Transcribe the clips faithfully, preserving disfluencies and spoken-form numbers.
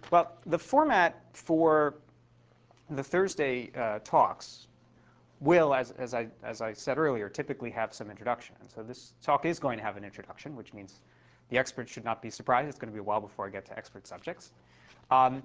Well, the format for the Thursday uh, talks will, as, as, I, as I said earlier, typically have some introduction. And so this talk is going to have an introduction, which means the experts should not be surprised. It's going to be a while before I get to expert subjects. Um,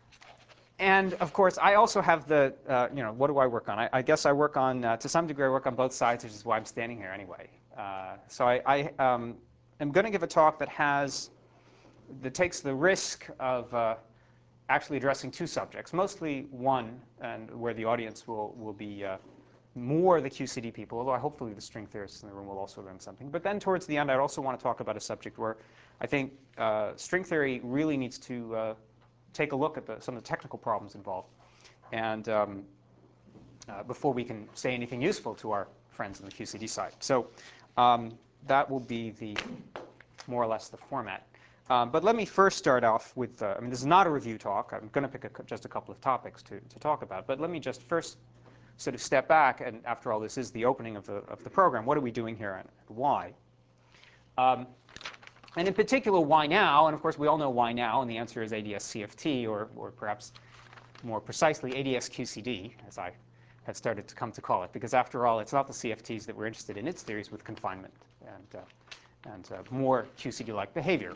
and of course, I also have the, uh, you know, what do I work on? I, I guess I work on, uh, to some degree, I work on both sides, which is why I'm standing here anyway. Uh, so I, I um, am going to give a talk that has, that takes the risk of uh, actually addressing two subjects, mostly one, and where the audience will, will be uh, more the Q C D people, although hopefully the string theorists in the room will also learn something. But then towards the end, I also want to talk about a subject where I think uh, string theory really needs to uh, take a look at the, some of the technical problems involved, and um, uh, before we can say anything useful to our friends on the Q C D side. So um, that will be the more or less the format. Um, but let me first start off with, uh, I mean, this is not a review talk. I'm going to pick a, just a couple of topics to, to talk about. But let me just first sort of step back. And after all, this is the opening of the, of the program. What are we doing here and why? Um, and in particular, why now? And of course, we all know why now. And the answer is A D S C F T, or, or perhaps more precisely, A D S Q C D, as I have started to come to call it. Because after all, it's not the C F Ts that we're interested in. It's theories with confinement and, uh, and uh, more Q C D-like behavior.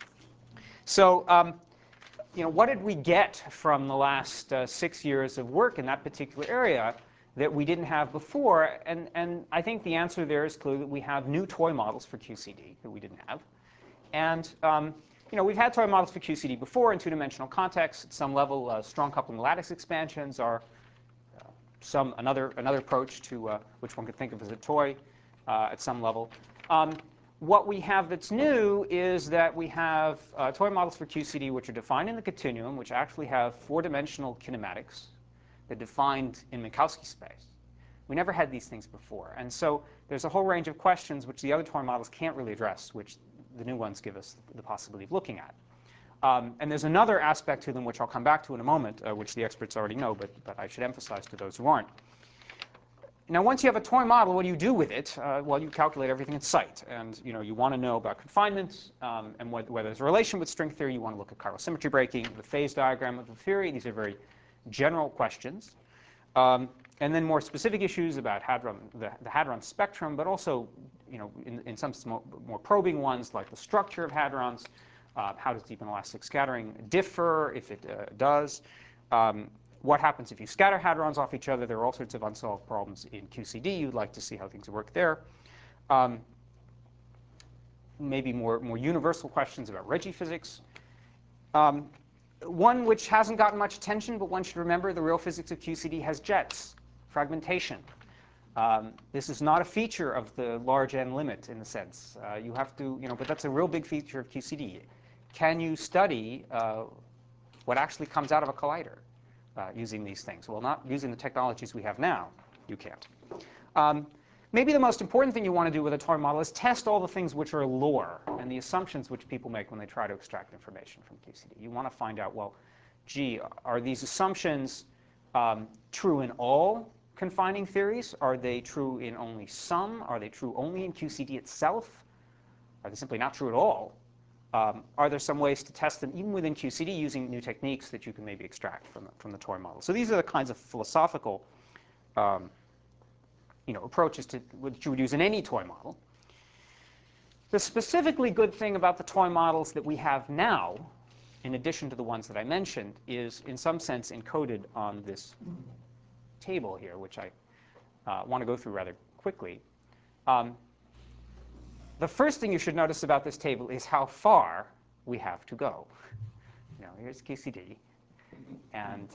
So, um, you know, what did we get from the last uh, six years of work in that particular area that we didn't have before? And, and I think the answer there is clear that we have new toy models for Q C D that we didn't have. And, um, you know, we've had toy models for Q C D before in two-dimensional contexts. At some level, uh, strong coupling lattice expansions are uh, some another another approach to uh, which one could think of as a toy uh, at some level. Um, What we have that's new is that we have uh, toy models for Q C D which are defined in the continuum, which actually have four-dimensional kinematics. They're defined in Minkowski space. We never had these things before. And so there's a whole range of questions which the other toy models can't really address, which the new ones give us the possibility of looking at. Um, and there's another aspect to them, which I'll come back to in a moment, uh, which the experts already know, but, but I should emphasize to those who aren't. Now, once you have a toy model, what do you do with it? Uh, well, you calculate everything at sight. And you know, you want to know about confinement um, and whether, whether there's a relation with string theory. You want to look at chiral symmetry breaking, the phase diagram of the theory. These are very general questions. Um, and then more specific issues about hadron, the, the hadron spectrum, but also you know, in, in some more, more probing ones, like the structure of hadrons. Uh, how does deep inelastic scattering differ, if it uh, does? Um, What happens if you scatter hadrons off each other? There are all sorts of unsolved problems in Q C D. You'd like to see how things work there. Um, maybe more, more universal questions about Reggie physics. Um, one which hasn't gotten much attention, but one should remember, the real physics of Q C D has jets, fragmentation. Um, this is not a feature of the large N limit in a sense. Uh, you have to, you know, but that's a real big feature of Q C D. Can you study uh, what actually comes out of a collider? Uh, using these things. Well, not using the technologies we have now, you can't. Um, maybe the most important thing you want to do with a toy model is test all the things which are lore and the assumptions which people make when they try to extract information from Q C D. You want to find out, well, gee, are these assumptions um, true in all confining theories? Are they true in only some? Are they true only in Q C D itself? Are they simply not true at all? Um, are there some ways to test them even within Q C D using new techniques that you can maybe extract from the, from the toy model? So these are the kinds of philosophical um, you know, approaches to which you would use in any toy model. The specifically good thing about the toy models that we have now, in addition to the ones that I mentioned, is in some sense encoded on this table here, which I uh, want to go through rather quickly. Um, The first thing you should notice about this table is how far we have to go. You know, here's Q C D, and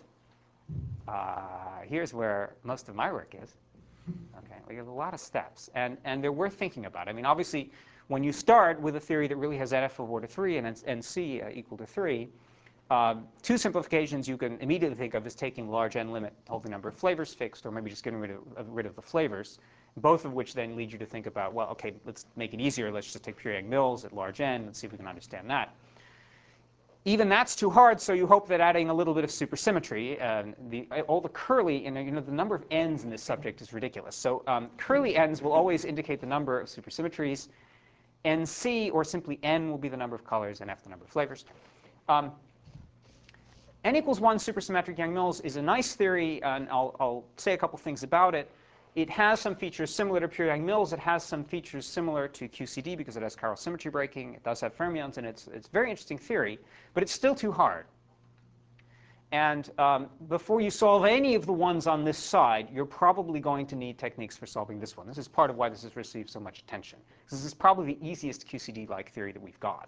uh, here's where most of my work is. Okay, we have a lot of steps, and and they're worth thinking about. I mean, obviously, when you start with a theory that really has N F of order three and and C uh, equal to three, um, two simplifications you can immediately think of is taking the large N limit, hold the number of flavors fixed, or maybe just getting rid of, rid of the flavors. Both of which then lead you to think about, well, OK, let's make it easier. Let's just take Pure-Yang-Mills at large N and see if we can understand that. Even that's too hard, so you hope that adding a little bit of supersymmetry, and the, all the curly, and you know, the number of n's in this subject is ridiculous. So um, curly n's will always indicate the number of supersymmetries. N C, or simply N, will be the number of colors, and F the number of flavors. Um, N equals one supersymmetric Yang-Mills is a nice theory, and I'll, I'll say a couple things about it. It has some features similar to pure Yang-Mills. It has some features similar to Q C D because it has chiral symmetry breaking. It does have fermions, and it's, it's a very interesting theory, but it's still too hard. And um, before you solve any of the ones on this side, you're probably going to need techniques for solving this one. This is part of why this has received so much attention. This is probably the easiest Q C D-like theory that we've got.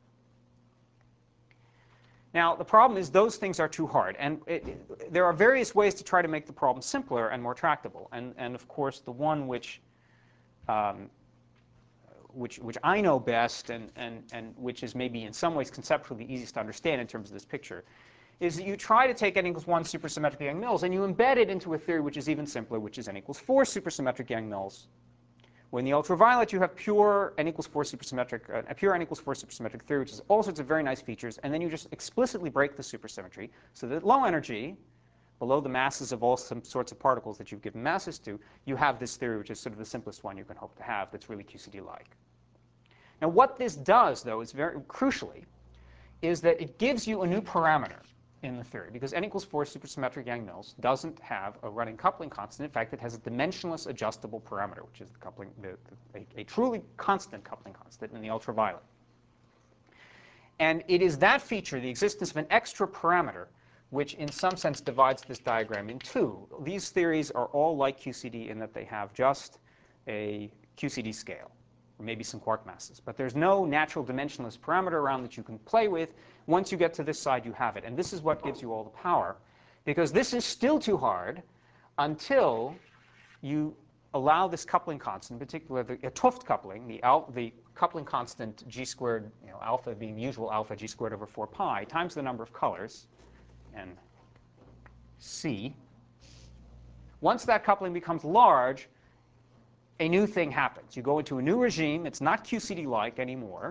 Now, the problem is those things are too hard. And it, it, there are various ways to try to make the problem simpler and more tractable. And, and of course, the one which, um, which, which I know best and, and, and which is maybe in some ways conceptually the easiest to understand in terms of this picture is that you try to take n equals one supersymmetric Yang-Mills and you embed it into a theory which is even simpler, which is n equals four supersymmetric Yang-Mills. When the ultraviolet, you have pure n equals four supersymmetric, uh, a pure n equals four supersymmetric theory, which has all sorts of very nice features, and then you just explicitly break the supersymmetry so that at low energy, below the masses of all some sorts of particles that you've given masses to, you have this theory, which is sort of the simplest one you can hope to have that's really Q C D-like. Now, what this does, though, is very crucially, is that it gives you a new parameter in the theory, because n equals four supersymmetric Yang-Mills doesn't have a running coupling constant. In fact, it has a dimensionless adjustable parameter, which is the coupling, the, the, a, a truly constant coupling constant in the ultraviolet. And it is that feature, the existence of an extra parameter, which in some sense divides this diagram in two. These theories are all like Q C D in that they have just a Q C D scale, or maybe some quark masses. But there's no natural dimensionless parameter around that you can play with. Once you get to this side, you have it. And this is what gives you all the power, because this is still too hard until you allow this coupling constant, in particular the a 't Hooft coupling, the, al the coupling constant g squared, you know, alpha being usual alpha g squared over four pi, times the number of colors, and c. Once that coupling becomes large, a new thing happens. You go into a new regime. It's not Q C D-like anymore.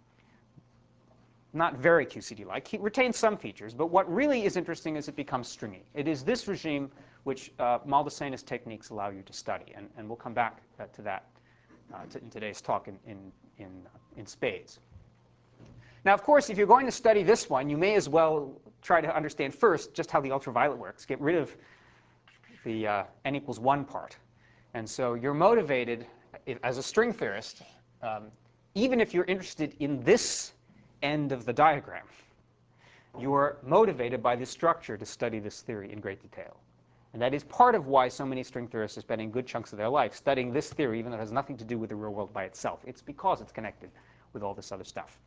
Not very Q C D-like. It retains some features. But what really is interesting is it becomes stringy. It is this regime which uh, Maldaceni's techniques allow you to study. And, and we'll come back uh, to that uh, to, in today's talk in, in, in, in spades. Now, of course, if you're going to study this one, you may as well try to understand first just how the ultraviolet works. Get rid of the uh, n equals one part. And so you're motivated, as a string theorist, um, even if you're interested in this end of the diagram, you're motivated by this structure to study this theory in great detail. And that is part of why so many string theorists are spending good chunks of their life studying this theory, even though it has nothing to do with the real world by itself. It's because it's connected with all this other stuff.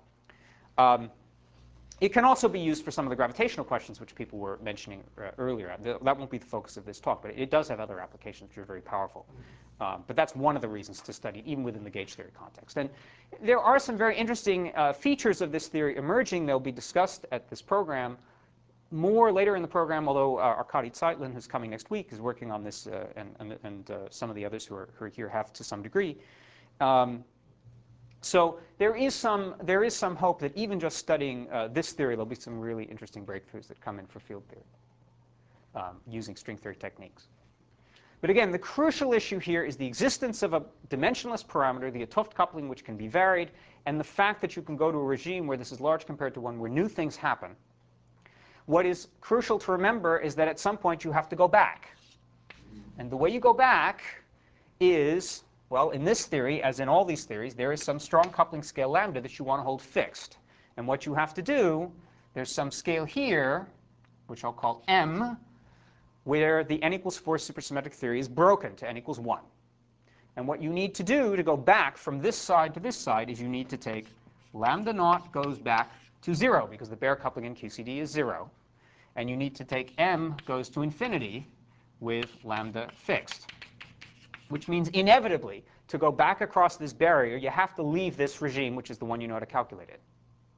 Um, It can also be used for some of the gravitational questions which people were mentioning uh, earlier. That won't be the focus of this talk, but it does have other applications which are very powerful. Um, but that's one of the reasons to study it, even within the gauge theory context. And there are some very interesting uh, features of this theory emerging. They'll be discussed at this program more later in the program, although uh, Arkady Zeitlin, who's coming next week, is working on this, uh, and, and, and uh, some of the others who are, who are here have to some degree. Um, So there is some there is some hope that even just studying uh, this theory, there'll be some really interesting breakthroughs that come in for field theory um, using string theory techniques. But again, the crucial issue here is the existence of a dimensionless parameter, the 't Hooft coupling, which can be varied, and the fact that you can go to a regime where this is large compared to one where new things happen. What is crucial to remember is that at some point you have to go back. And the way you go back is, well, in this theory, as in all these theories, there is some strong coupling scale lambda that you want to hold fixed. And what you have to do, there's some scale here, which I'll call m, where the n equals four supersymmetric theory is broken to n equals one. And what you need to do to go back from this side to this side is you need to take lambda naught goes back to zero, because the bare coupling in Q C D is zero. And you need to take m goes to infinity with lambda fixed. Which means inevitably, to go back across this barrier, you have to leave this regime, which is the one you know how to calculate it.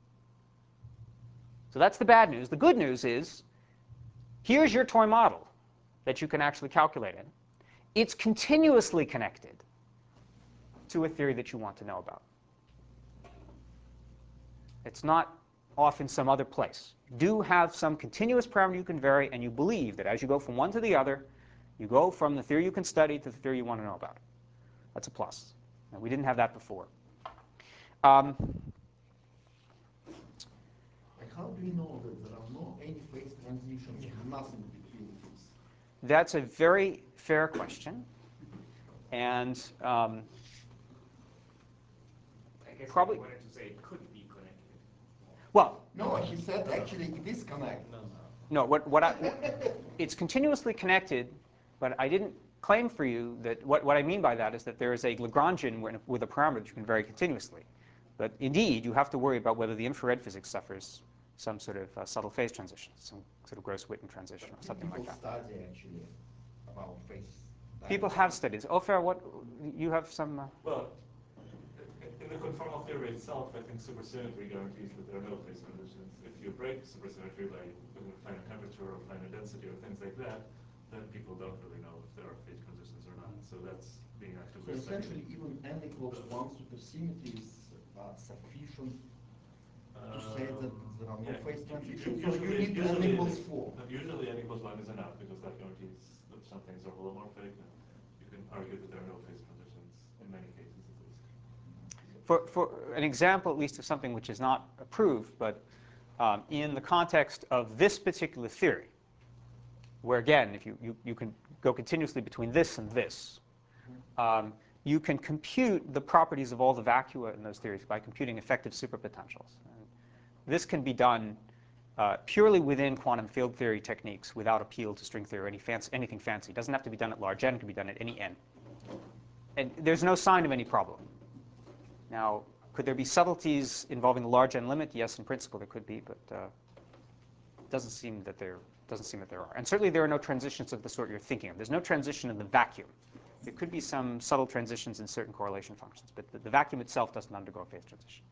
So that's the bad news. The good news is, here's your toy model that you can actually calculate in. It's continuously connected to a theory that you want to know about. It's not off in some other place. You do have some continuous parameter you can vary, and you believe that as you go from one to the other, you go from the theory you can study to the theory you want to know about. That's a plus. Now, we didn't have that before. Um, I can't do we know that there are no any phase transitions, nothing between these? That's a very fair question. And um, I guess probably you wanted to say it could be connected. well, no, he said actually it is connected. No, no. no. What what I, it's continuously connected, but I didn't claim for you that what what I mean by that is that there is a Lagrangian with a parameter that you can vary continuously. But indeed, you have to worry about whether the infrared physics suffers some sort of uh, subtle phase transition, some sort of Gross-Witten transition or something like that. People study actually about phase. People have studies. Ofer, what you have some? Uh, Well, in the conformal theory itself, I think supersymmetry guarantees that there are no phase conditions. If you break supersymmetry by looking at finite temperature or finite density or things like that, then people don't really know if there are phase transitions or not. So that's being So actively essentially, studied. even n equals one supersymmetry is uh, sufficient to say that there are no yeah. phase U- transitions. u- So you usually- need n usually equals it- four. Usually n equals one is enough because that guarantees that some things are holomorphic. And you can argue that there are no phase transitions in many cases at least. for for an example, at least of something which is not approved, but um, in the context of this particular theory, where again, if you you, you can go continuously between this and this. Um, you can compute the properties of all the vacua in those theories by computing effective superpotentials. And this can be done uh, purely within quantum field theory techniques without appeal to string theory or any fancy, anything fancy. It doesn't have to be done at large n, it can be done at any n. And there's no sign of any problem. Now, could there be subtleties involving the large n limit? Yes, in principle there could be, but uh, it doesn't seem that there doesn't seem that there are. And certainly there are no transitions of the sort you're thinking of. There's no transition in the vacuum. There could be some subtle transitions in certain correlation functions, but the, the vacuum itself doesn't undergo a phase transition.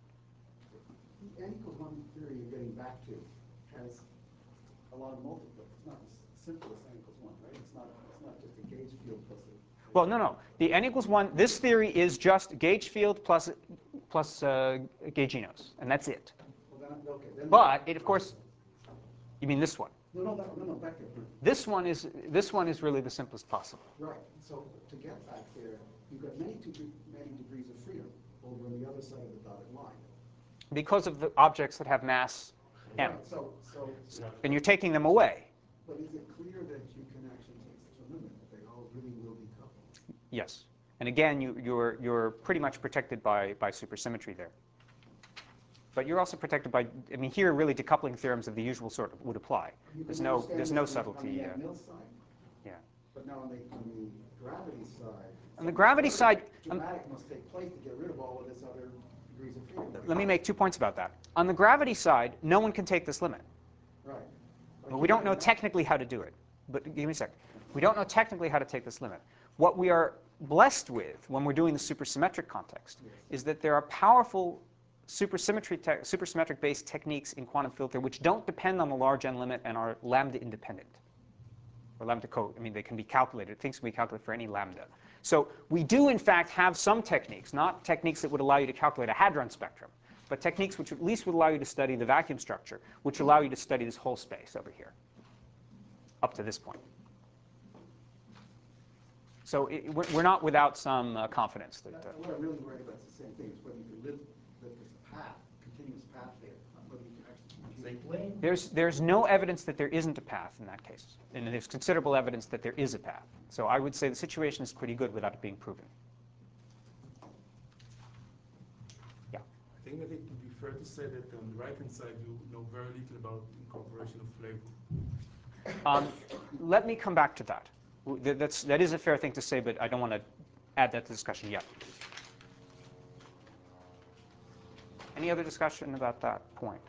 The n equals one theory you're getting back to has a lot of multiple. It's not as simple as n equals one, right? It's not, it's not just a gauge field plus a... Well, no, no. The n equals one, this theory is just gauge field plus, plus uh, gauginos, and that's it. Well, then, okay, then But it, of course, you mean this one. No, no, no, no, back there. This one is, this one is really the simplest possible. Right. So to get back there, you've got many, two, many degrees of freedom over on the other side of the dotted line. Because of the objects that have mass m. Right. So, so, And you're taking them away. but is it clear that you can actually take such a limit, that they all really will be coupled? Yes. And again, you, you're, you're pretty much protected by, by supersymmetry there. But you're also protected by, I mean, here really decoupling theorems of the usual sort would apply. You There's can no, understand there's this no on the- subtlety. On the Uh, Mill side, yeah. but now on the, on the gravity side. On the gravity side, um, dramatic must take place to get rid of all of this other degrees of freedom. let me make two points about that. On the gravity side, no one can take this limit. Right. But we don't know technically how to do it. But give me a sec. We don't know technically how to take this limit. What we are blessed with when we're doing the supersymmetric context is that there are powerful supersymmetry te supersymmetric-based techniques in quantum field theory which don't depend on the large n limit and are lambda independent. Or lambda co, I mean, they can be calculated. Things can be calculated for any lambda. So we do, in fact, have some techniques, not techniques that would allow you to calculate a hadron spectrum, but techniques which at least would allow you to study the vacuum structure, which allow you to study this whole space over here, up to this point. So it, we're, we're not without some uh, confidence that. Uh, What I'm really worried about is the same thing, is whether you can live, that there's a path, continuous path there, not whether you can actually They compute. claim There's, there's no evidence that there isn't a path in that case. And there's considerable evidence that there is a path. So I would say the situation is pretty good without it being proven. Yeah. I think that it would be fair to say that on the right-hand side you know very little about incorporation of flavor. Um, let me come back to that. W- That's, that is a fair thing to say, but I don't want to add that to the discussion yet. Any other discussion about that point?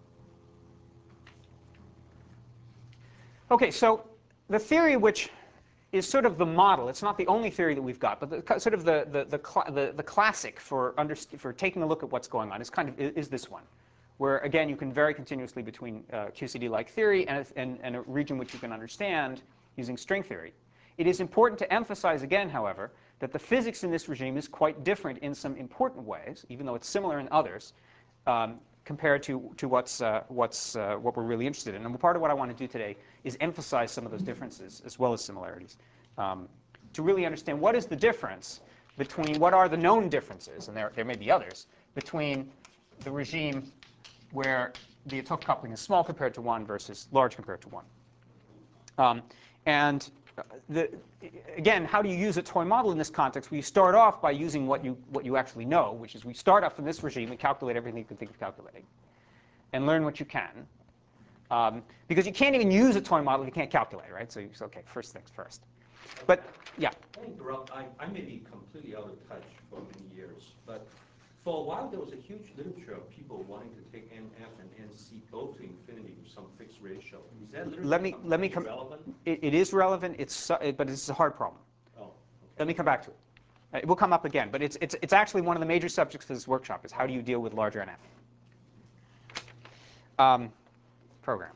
Okay, so the theory which is sort of the model, it's not the only theory that we've got, but the, sort of the, the, the, cl the, the classic for, for taking a look at what's going on is kind of is this one, where again you can vary continuously between uh, Q C D-like theory and, and, and a region which you can understand using string theory. It is important to emphasize again, however, that the physics in this regime is quite different in some important ways, even though it's similar in others, um, compared to, to what's, uh, what's, uh, what we're really interested in. And part of what I want to do today is emphasize some of those differences as well as similarities, um, to really understand what is the difference between what are the known differences, and there, there may be others, between the regime where the atomic coupling is small compared to one versus large compared to one. Um, and the, again, how do you use a toy model in this context? We start off by using what you, what you actually know, which is we start off in this regime, we calculate everything you can think of calculating, and learn what you can. Um, because you can't even use a toy model if you can't calculate, right? So you say, OK, first things first. But yeah. I interrupt. I, I may be completely out of touch for many years, but for a while there was a huge literature of people wanting to take N F and N C both to infinity with some fixed ratio. Is that literature let me let me come. relevant? It, it is relevant. It's uh, but it's a hard problem. Oh, okay. Let me come back to it. Uh, It will come up again, but it's it's it's actually one of the major subjects for this workshop is how do you deal with larger N F. Um, program.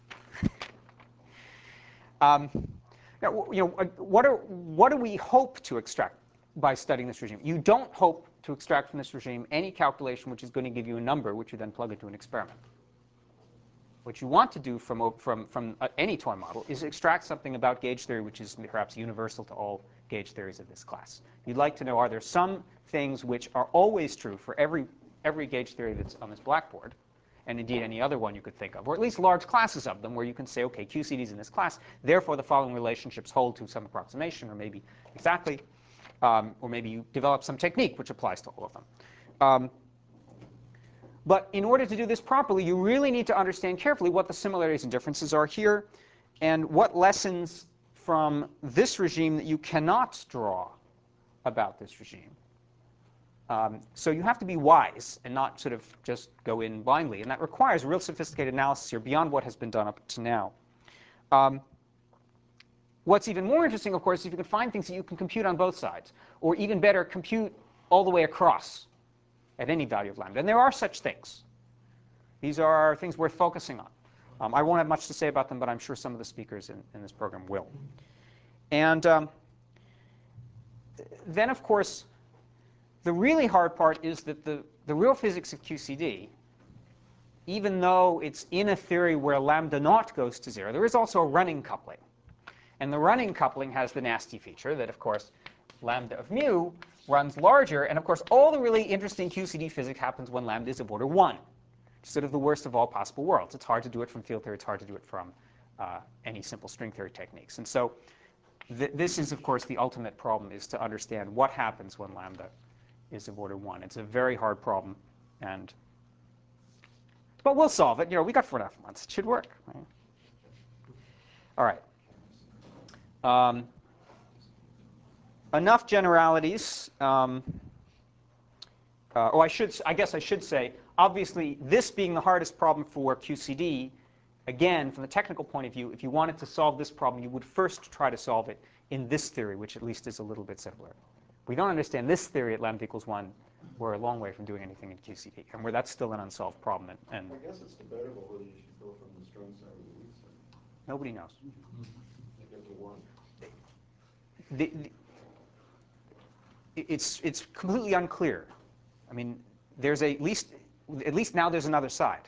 um, now, you know, what are what do we hope to extract by studying this regime? You don't hope to extract from this regime any calculation which is going to give you a number which you then plug into an experiment. What you want to do from, from, from uh, any toy model is extract something about gauge theory which is perhaps universal to all gauge theories of this class. You'd like to know, are there some things which are always true for every, every gauge theory that's on this blackboard, and indeed any other one you could think of, or at least large classes of them where you can say, OK, Q C D is in this class, therefore the following relationships hold to some approximation, or maybe exactly. Um, or maybe you develop some technique which applies to all of them. Um, but in order to do this properly, you really need to understand carefully what the similarities and differences are here, and what lessons from this regime that you cannot draw about this regime. Um, so you have to be wise and not sort of just go in blindly. And that requires real sophisticated analysis here beyond what has been done up to now. Um, What's even more interesting, of course, is if you can find things that you can compute on both sides, or even better, compute all the way across at any value of lambda. And there are such things. These are things worth focusing on. Um, I won't have much to say about them, but I'm sure some of the speakers in, in this program will. And um, then, of course, the really hard part is that the, the real physics of Q C D, even though it's in a theory where lambda naught goes to zero, there is also a running coupling. And the running coupling has the nasty feature that, of course, lambda of mu runs larger. And of course, all the really interesting Q C D physics happens when lambda is of order one. Sort of the worst of all possible worlds. It's hard to do it from field theory. It's hard to do it from uh, any simple string theory techniques. And so th this is, of course, the ultimate problem, is to understand what happens when lambda is of order one. It's a very hard problem. And but we'll solve it. You know, we got four and a half months. It should work. Right? All right. Um, enough generalities. Um, uh, oh, I should. I guess I should say, obviously, this being the hardest problem for Q C D, again, from the technical point of view, if you wanted to solve this problem, you would first try to solve it in this theory, which at least is a little bit simpler. We don't understand this theory at lambda equals one. We're a long way from doing anything in Q C D, and where that's still an unsolved problem. And, and I guess it's debatable whether you should go from the strong side or the weak side. nobody knows. You get to one. The, the, it's, it's completely unclear. I mean, there's a, at least, at least now there's another side.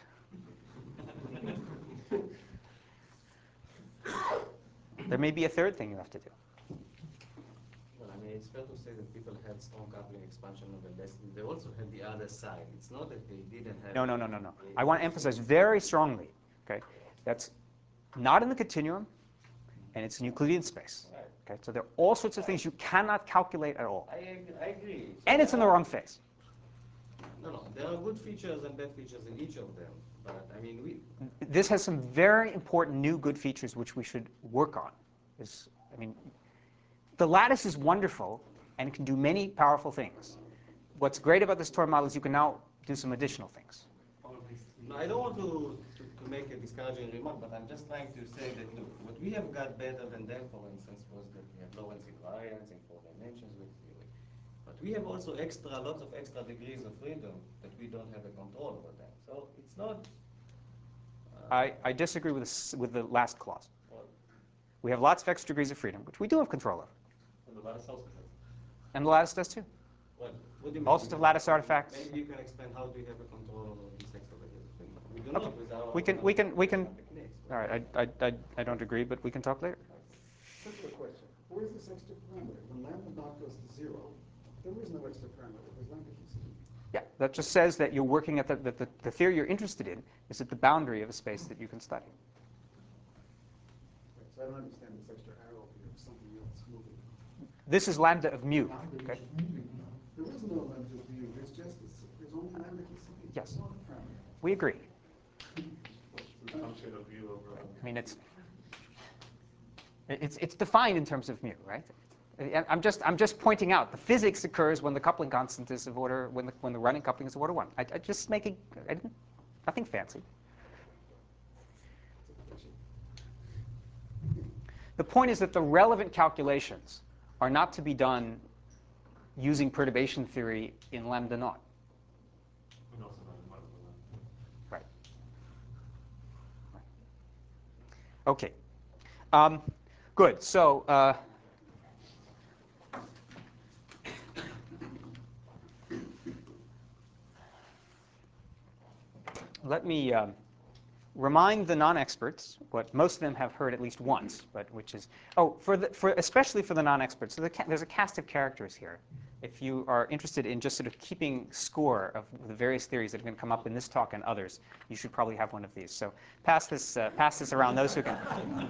There may be a third thing you have to do. Well, I mean, it's fair to say that people had strong coupling expansion on the list. They also had the other side. It's not that they didn't have. No, no, no, no, no. I want to emphasize very strongly, okay, that's not in the continuum, and it's in Euclidean space. Okay, so there are all sorts of things you cannot calculate at all. I, I agree. So And it's in the wrong phase. No, no. There are good features and bad features in each of them. But, I mean, we. This has some very important new good features which we should work on. It's, I mean, the lattice is wonderful and can do many powerful things. What's great about this toy model is you can now do some additional things. No, I don't want to, to, to make a discouraging remark, but I'm just trying to say that, look, what we have got better than them, for instance, was that we have Lorentz invariance in four dimensions with theory. But we have also extra, lots of extra degrees of freedom that we don't have a control over them. So it's not. Uh, I, I disagree with, this, with the last clause. well, We have lots of extra degrees of freedom, which we do have control of. And the lattice also has. And the lattice does too. well, what do you mean? All sorts of lattice artifacts. Maybe you can explain how do you have a control over these extra degrees of freedom. We do Okay. not with our We can, own we can, we can. techniques. All right, I, I, I, I don't agree, but we can talk later. Simpler question. Where's this extra parameter? When lambda naught goes to zero, there is no extra parameter. There's lambda Q C D. Yeah, that just says that you're working at the, that the, the theory you're interested in is at the boundary of a space that you can study. Right, so I don't understand this extra arrow here of something else moving. This is lambda of mu. Okay? There is no lambda of mu. There's just this, there's only lambda K C B. Yes. There's no other parameter. We agree. It's a function of u over. I mean, it's it's it's defined in terms of mu, right? I'm just I'm just pointing out the physics occurs when the coupling constant is of order when the when the running coupling is of order one. I, I just make it I didn't, nothing fancy. The point is that the relevant calculations are not to be done using perturbation theory in lambda naught. And also not in multiple lambda. Right. Right. Okay. Um, good. So. Uh, Let me um, remind the non-experts what most of them have heard at least once, but which is oh, for the for especially for the non-experts. So the ca there's a cast of characters here. If you are interested in just sort of keeping score of the various theories that are going to come up in this talk and others, you should probably have one of these. So pass this uh, pass this around. Those who can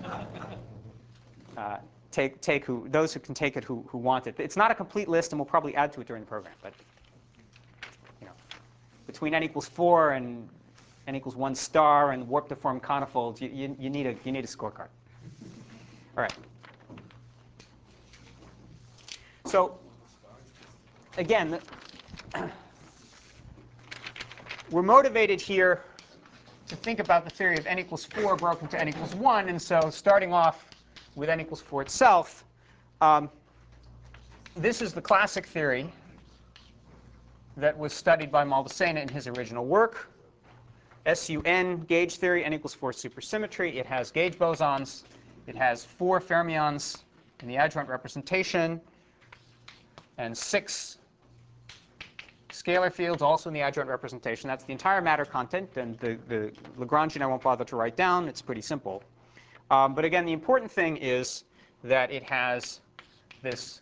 uh, take take who those who can take it who who want it. It's not a complete list, and we'll probably add to it during the program. But you know, between n equals four and n equals one star and warp deformed conifolds, you, you, you, need a, you need a scorecard. All right. So again, we're motivated here to think about the theory of n equals four broken to n equals one. And so starting off with n equals four itself, um, this is the classic theory that was studied by Maldacena in his original work. S U N, gauge theory, n equals four supersymmetry. It has gauge bosons. It has four fermions in the adjoint representation and six scalar fields also in the adjoint representation. That's the entire matter content, and the, the Lagrangian I won't bother to write down. It's pretty simple. Um, but again, the important thing is that it has this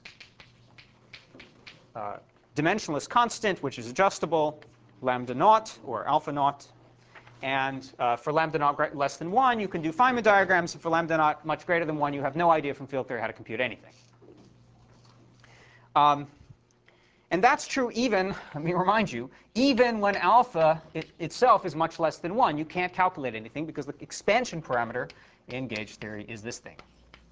uh, dimensionless constant, which is adjustable, lambda naught or alpha naught. And uh, for lambda naught less than one, you can do Feynman diagrams. And for lambda naught much greater than one, you have no idea from field theory how to compute anything. Um, and that's true even, let me remind you, even when alpha it, itself is much less than one. You can't calculate anything because the expansion parameter in gauge theory is this thing.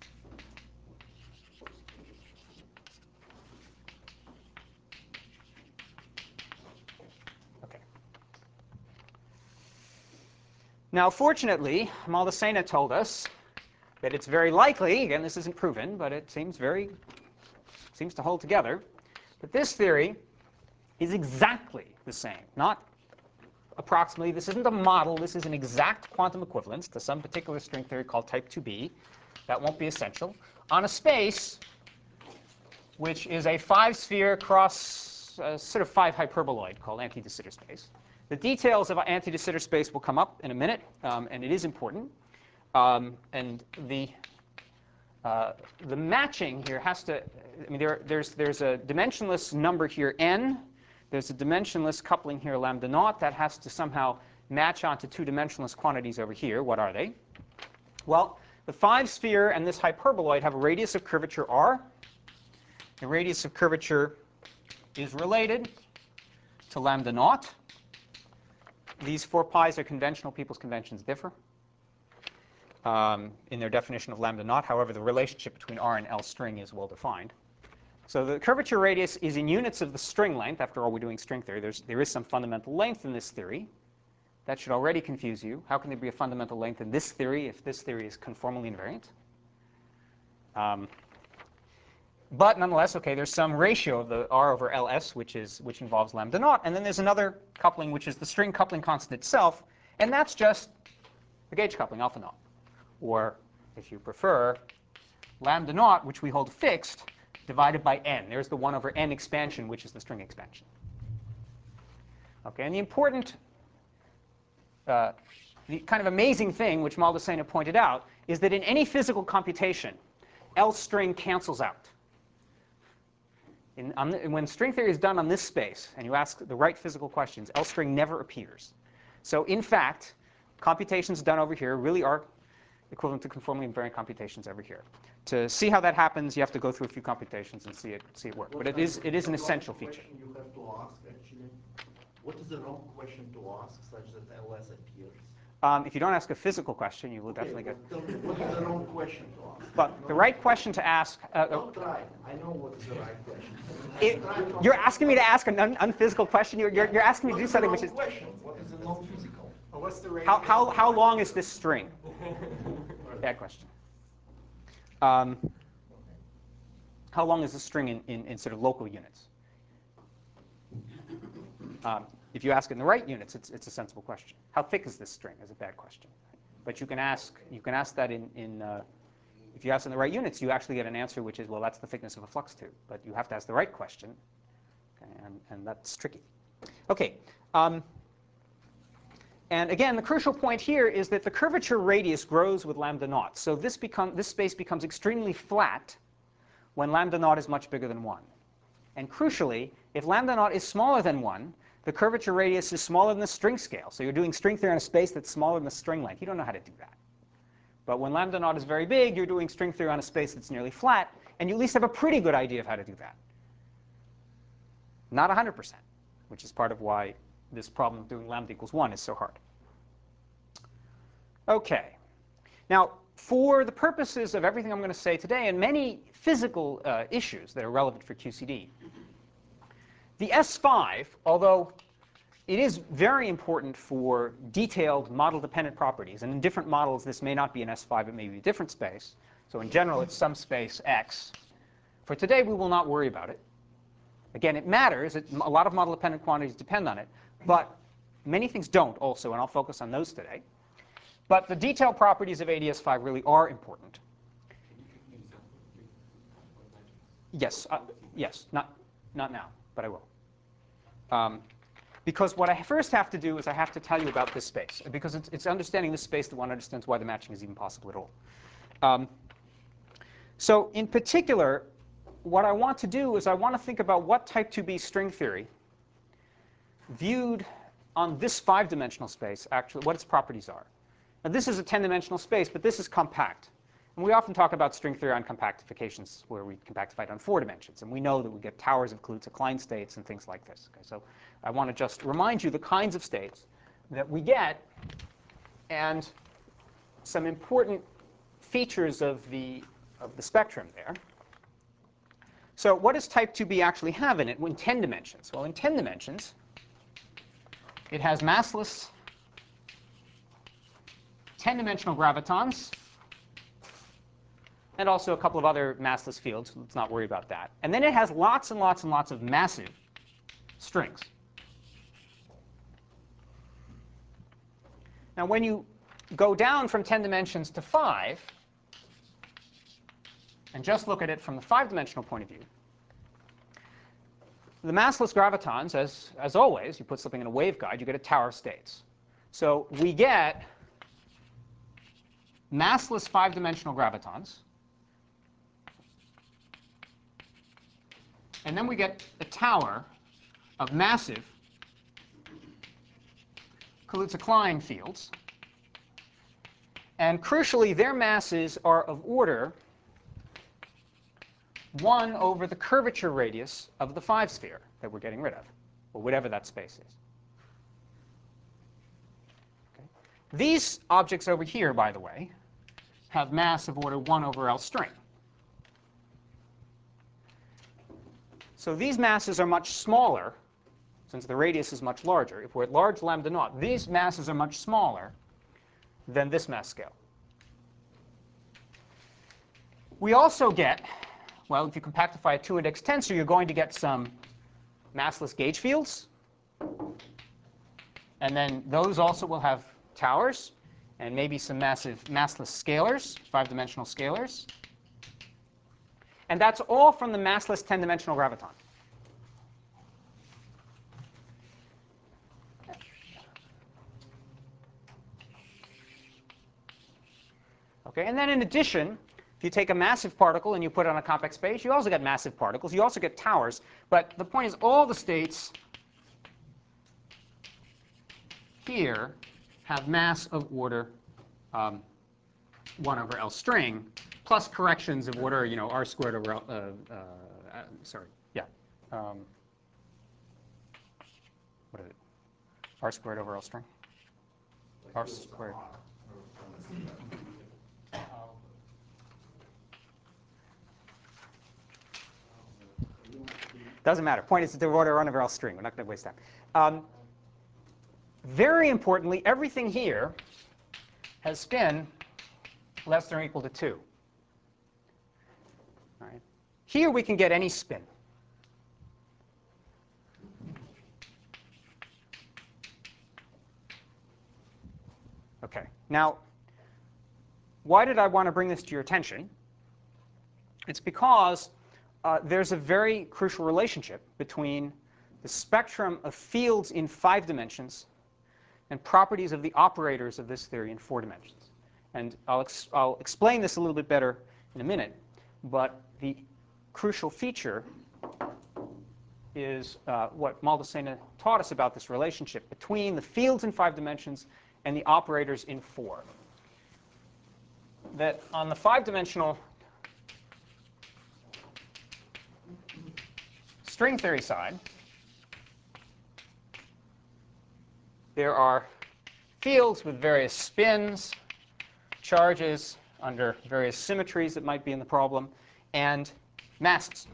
Now, fortunately, Maldacena told us that it's very likely, again, this isn't proven, but it seems very, seems to hold together, that this theory is exactly the same, not approximately. This isn't a model. This is an exact quantum equivalence to some particular string theory called type two B. That won't be essential. On a space which is a five-sphere cross uh, sort of five hyperboloid called anti-de Sitter space. The details of anti-de Sitter space will come up in a minute, um, and it is important. Um, and the uh, the matching here has to. I mean, there, there's there's a dimensionless number here, n. There's a dimensionless coupling here, lambda naught. That has to somehow match onto two dimensionless quantities over here. What are they? Well, the five-sphere and this hyperboloid have a radius of curvature r. The radius of curvature is related to lambda naught. These four pi's are conventional. People's conventions differ um, in their definition of lambda naught. However, the relationship between r and L string is well defined. So the curvature radius is in units of the string length. After all, we're doing string theory. There's, there is some fundamental length in this theory. That should already confuse you. How can there be a fundamental length in this theory if this theory is conformally invariant? Um, But nonetheless, OK, there's some ratio of the r over Ls, which is which involves lambda naught. And then there's another coupling, which is the string coupling constant itself. And that's just the gauge coupling, alpha naught. Or, if you prefer, lambda naught, which we hold fixed, divided by n. There's the one over n expansion, which is the string expansion. OK, and the important, uh, the kind of amazing thing, which Maldacena pointed out, is that in any physical computation, L string cancels out. In, on the, when string theory is done on this space, and you ask the right physical questions, L string never appears. So in fact, computations done over here really are equivalent to conformally invariant computations over here. To see how that happens, you have to go through a few computations and see it see it work. But it is it is an essential feature. What you have to ask actually? What is the wrong question to ask such that L S appears? Um, if you don't ask a physical question, you will Okay, definitely get. but tell me, what is the wrong question to ask? But the right question to ask. Uh, Don't try. I know what is the right question. it, you're asking me to ask an un unphysical question. You're, you're, you're asking me to do something which is. Question. What is the non-physical? What's the rate? How how how long is this string? Bad question. Um, how long is this string in, in, in sort of local units? Um, if you ask it in the right units, it's, it's a sensible question. How thick is this string is a bad question. But you can ask you can ask that in, in uh, if you ask in the right units, you actually get an answer which is, well, that's the thickness of a flux tube. But you have to ask the right question, okay, and, and that's tricky. Okay. Um, and again, the crucial point here is that the curvature radius grows with lambda naught. So this become this space becomes extremely flat when lambda naught is much bigger than one. And crucially, if lambda naught is smaller than one, the curvature radius is smaller than the string scale. So you're doing string theory on a space that's smaller than the string length. You don't know how to do that. But when lambda naught is very big, you're doing string theory on a space that's nearly flat, and you at least have a pretty good idea of how to do that. Not one hundred percent, which is part of why this problem of doing lambda equals one is so hard. OK. Now, for the purposes of everything I'm going to say today and many physical uh, issues that are relevant for Q C D, the S five, although it is very important for detailed model-dependent properties, and in different models this may not be an S five, it may be a different space. So in general, it's some space X. For today, we will not worry about it. Again, it matters. It, a lot of model-dependent quantities depend on it. But many things don't also, and I'll focus on those today. But the detailed properties of A D S five really are important. Yes, uh, yes, not, not now, but I will. Um, because what I first have to do is I have to tell you about this space. Because it's, it's understanding this space that one understands why the matching is even possible at all. Um, so in particular, what I want to do is I want to think about what type two B string theory, viewed on this five-dimensional space, actually, what its properties are. Now, this is a ten-dimensional space, but this is compact. And we often talk about string theory on compactifications, where we compactify it on four dimensions. And we know that we get towers of Kaluza-Klein states and things like this. Okay, so I want to just remind you the kinds of states that we get and some important features of the, of the spectrum there. So what does type two B actually have in it in ten dimensions? Well, in ten dimensions, it has massless ten-dimensional gravitons, and also a couple of other massless fields. Let's not worry about that. And then it has lots and lots and lots of massive strings. Now, when you go down from ten dimensions to five, and just look at it from the five-dimensional point of view, the massless gravitons, as, as always, you put something in a waveguide, you get a tower of states. So we get massless five-dimensional gravitons. And then we get a tower of massive Kaluza-Klein fields. And crucially, their masses are of order one over the curvature radius of the five sphere that we're getting rid of, or whatever that space is. Okay. These objects over here, by the way, have mass of order one over L string. So these masses are much smaller, since the radius is much larger. If we're at large lambda naught, these masses are much smaller than this mass scale. We also get, well, if you compactify a two-index tensor, you're going to get some massless gauge fields. And then those also will have towers, and maybe some massive massless scalars, five-dimensional scalars. And that's all from the massless ten-dimensional graviton. Okay, and then in addition, If you take a massive particle and you put it on a compact space, you also get massive particles. You also get towers. But the point is, all the states here have mass of order um, one over L string, plus corrections of order, you know, r squared over L, uh, uh, uh, sorry, yeah. Um, what is it? R squared over L string? R squared. Doesn't matter. Point is that the order one over L string. We're not going to waste time. Um, very importantly, everything here has spin less than or equal to two. All right. Here we can get any spin. Okay. Now, why did I want to bring this to your attention? It's because uh, there's a very crucial relationship between the spectrum of fields in five dimensions and properties of the operators of this theory in four dimensions. And I'll, ex I'll explain this a little bit better in a minute. But the crucial feature is uh, what Maldacena taught us about this relationship between the fields in five dimensions and the operators in four. That on the five-dimensional string theory side, there are fields with various spins, charges under various symmetries that might be in the problem, and masses.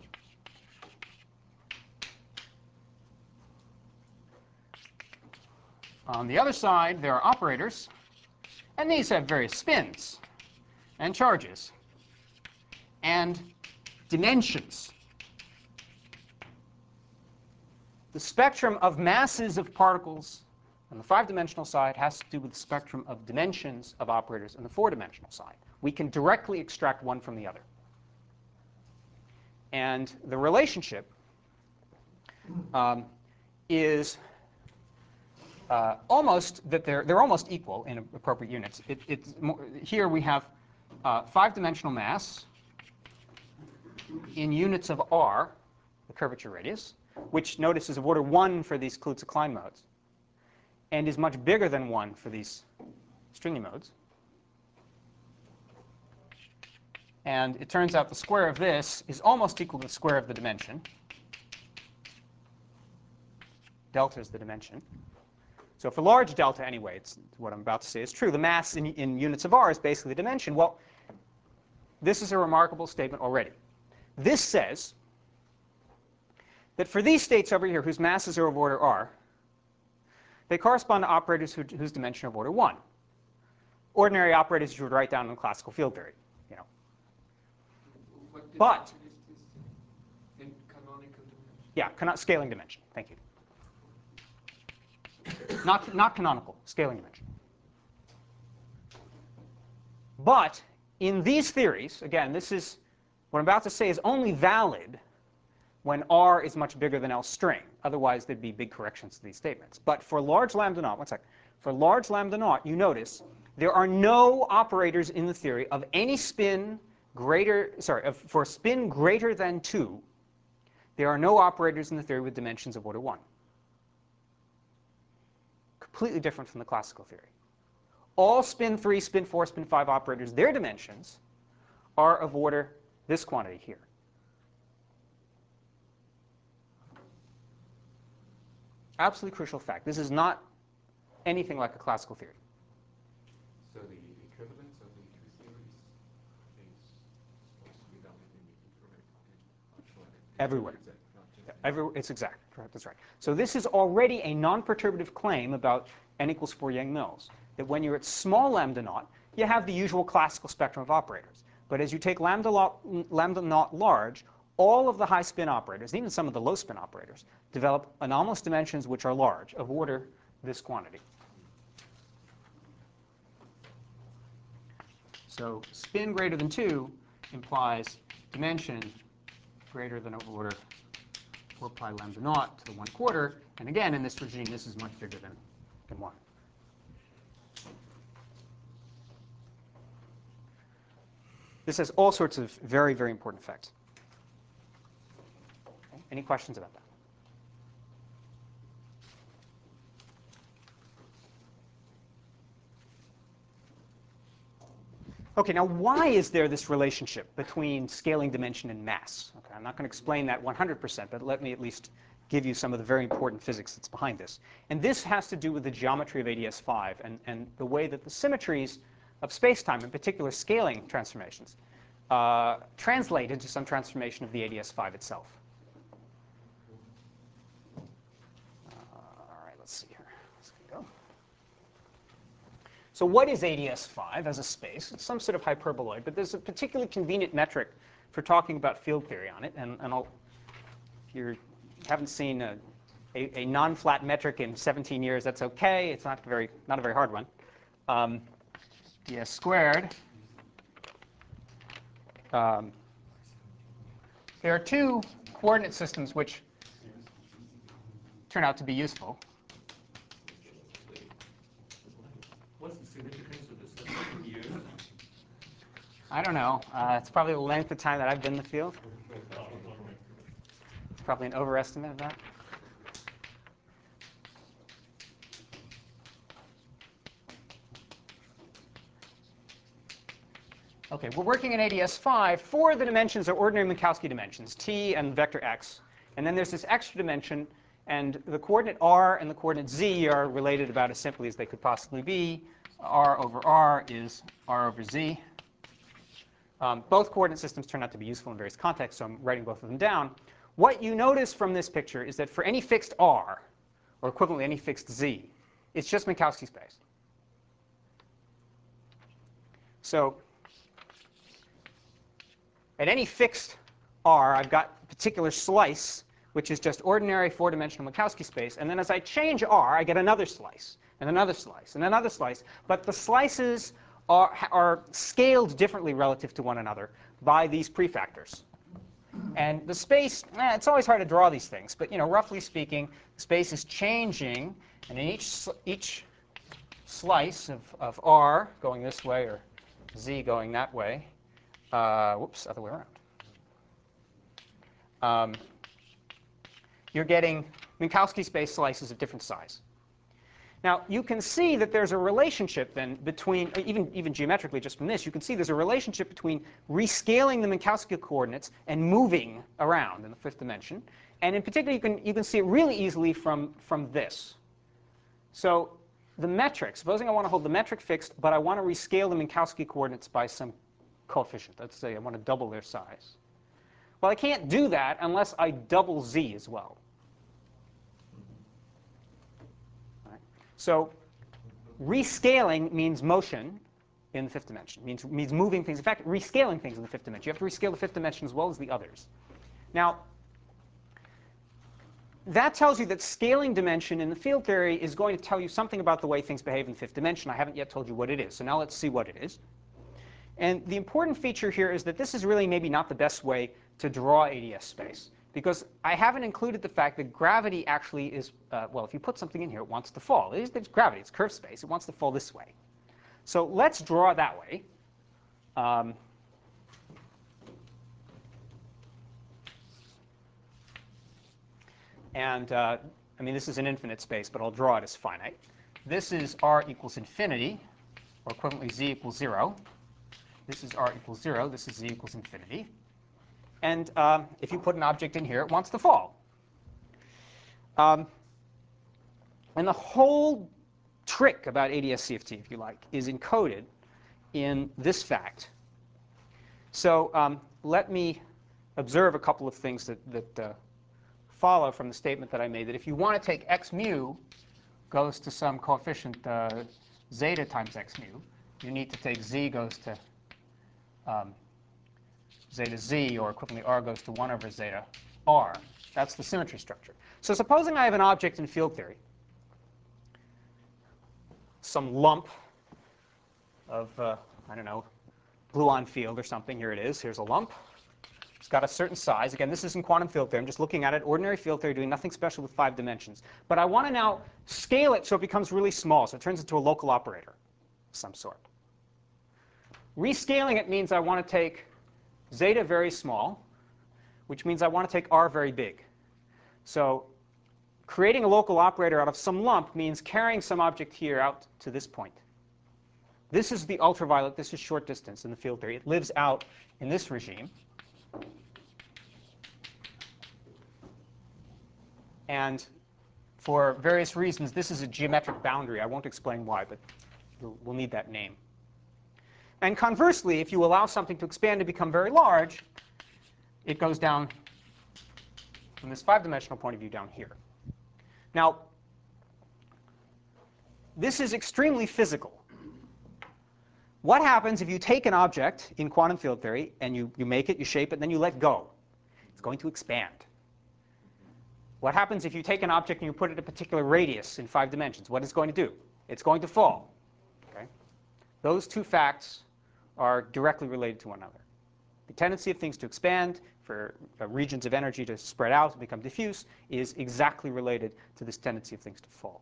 On the other side, there are operators, and these have various spins and charges and dimensions. The spectrum of masses of particles on the five-dimensional side has to do with the spectrum of dimensions of operators on the four-dimensional side. We can directly extract one from the other. And the relationship um, is uh, almost that they're, they're almost equal in appropriate units. It, it's more, here we have uh, five-dimensional mass in units of r, the curvature radius, which notice is of order one for these Kaluza-Klein modes, and is much bigger than one for these stringy modes. And it turns out the square of this is almost equal to the square of the dimension. Delta is the dimension. So for large delta, anyway, it's, what I'm about to say is true. The mass in, in units of r is basically the dimension. Well, this is a remarkable statement already. This says that for these states over here, whose masses are of order r, they correspond to operators who, whose dimension are of order one. Ordinary operators you would write down in classical field theory. You know. But, in canonical dimension. Yeah, cano scaling dimension. Thank you. Not, not canonical, scaling dimension. But in these theories, again, this is what I'm about to say is only valid when r is much bigger than L string. Otherwise, there'd be big corrections to these statements. But for large lambda naught, one sec. For large lambda naught, you notice there are no operators in the theory of any spin greater, sorry, of, for spin greater than two, there are no operators in the theory with dimensions of order one. Completely different from the classical theory. All spin three, spin four, spin five operators, their dimensions are of order this quantity here. Absolutely crucial fact. This is not anything like a classical theory. So the equivalence of the two theories is supposed to be valid in the infrared potential. Everywhere. Exact, not just Yeah, every, it's exact. Correct, that's right. So this is already a non-perturbative claim about n equals four Yang-Mills, that when you're at small lambda naught, you have the usual classical spectrum of operators. But as you take lambda, lo lambda naught large, all of the high spin operators, even some of the low spin operators, develop anomalous dimensions which are large, of order this quantity. So spin greater than two implies dimension greater than over order four pi lambda naught to the one quarter. And again, in this regime, this is much bigger than, than one. This has all sorts of very, very important effects. Okay. Any questions about that? Okay, now why is there this relationship between scaling dimension and mass? Okay, I'm not going to explain that one hundred percent, but let me at least give you some of the very important physics that's behind this. And this has to do with the geometry of A D S five and, and the way that the symmetries of space-time, in particular scaling transformations, uh, translate into some transformation of the A D S five itself. Uh, all right, let's see here. This can go. So what is A D S five as a space? It's some sort of hyperboloid, but there's a particularly convenient metric for talking about field theory on it. And, and I'll, if you haven't seen a, a, a non-flat metric in seventeen years, that's OK. It's not, very, not a very hard one. Um, ds squared. Um, there are two coordinate systems which turn out to be useful. What's the significance of this seventeen years? I don't know. Uh, it's probably the length of time that I've been in the field. It's probably an overestimate of that. OK, we're working in A D S five. Four of the dimensions are ordinary Minkowski dimensions, t and vector x. And then there's this extra dimension. And the coordinate r and the coordinate z are related about as simply as they could possibly be. R over r is r over z. Um, both coordinate systems turn out to be useful in various contexts, so I'm writing both of them down. What you notice from this picture is that for any fixed r, or equivalently any fixed z, it's just Minkowski space. So at any fixed r, I've got a particular slice, which is just ordinary four-dimensional Minkowski space. And then as I change r, I get another slice, and another slice, and another slice. But the slices are, are scaled differently relative to one another by these prefactors. And the space, eh, it's always hard to draw these things. But you know, roughly speaking, the space is changing. And in each, each slice of, of r going this way, or z going that way, uh, whoops, other way around. Um, you're getting Minkowski space slices of different size. Now, you can see that there's a relationship then between, even, even geometrically just from this, you can see there's a relationship between rescaling the Minkowski coordinates and moving around in the fifth dimension. And in particular, you can, you can see it really easily from, from this. So the metric, supposing I want to hold the metric fixed, but I want to rescale the Minkowski coordinates by some coefficient. Let's say I want to double their size. Well, I can't do that unless I double z as well. Right. So rescaling means motion in the fifth dimension, means, means moving things. In fact, rescaling things in the fifth dimension. You have to rescale the fifth dimension as well as the others. Now, that tells you that scaling dimension in the field theory is going to tell you something about the way things behave in the fifth dimension. I haven't yet told you what it is. So now let's see what it is. And the important feature here is that this is really maybe not the best way to draw A D S space, because I haven't included the fact that gravity actually is, uh, well, if you put something in here, it wants to fall. It is, it's gravity. It's curved space. It wants to fall this way. So let's draw it that way. Um, and uh, I mean, this is an infinite space, but I'll draw it as finite. This is r equals infinity, or equivalently z equals zero. This is r equals zero. This is z equals infinity. And um, if you put an object in here, it wants to fall. Um, and the whole trick about A D S C F T, if you like, is encoded in this fact. So um, let me observe a couple of things that, that uh, follow from the statement that I made, that if you want to take x mu goes to some coefficient uh, zeta times x mu, you need to take z goes to um, zeta z, or equivalently r goes to one over zeta r. That's the symmetry structure. So supposing I have an object in field theory, some lump of, uh, I don't know, gluon field or something. Here it is. Here's a lump. It's got a certain size. Again, this isn't quantum field theory. I'm just looking at it, ordinary field theory, doing nothing special with five dimensions. But I want to now scale it so it becomes really small, so it turns into a local operator of some sort. Rescaling it means I want to take zeta very small, which means I want to take r very big. So creating a local operator out of some lump means carrying some object here out to this point. This is the ultraviolet. This is short distance in the field theory. It lives out in this regime. And for various reasons, this is a geometric boundary. I won't explain why, but we'll, we'll need that name. And conversely, if you allow something to expand to become very large, it goes down from this five-dimensional point of view down here. Now, this is extremely physical. What happens if you take an object in quantum field theory and you, you make it, you shape it, and then you let go? It's going to expand. What happens if you take an object and you put it a particular radius in five dimensions? What is it going to do? It's going to fall. Okay? Those two facts are directly related to one another. The tendency of things to expand, for uh, regions of energy to spread out and become diffuse, is exactly related to this tendency of things to fall.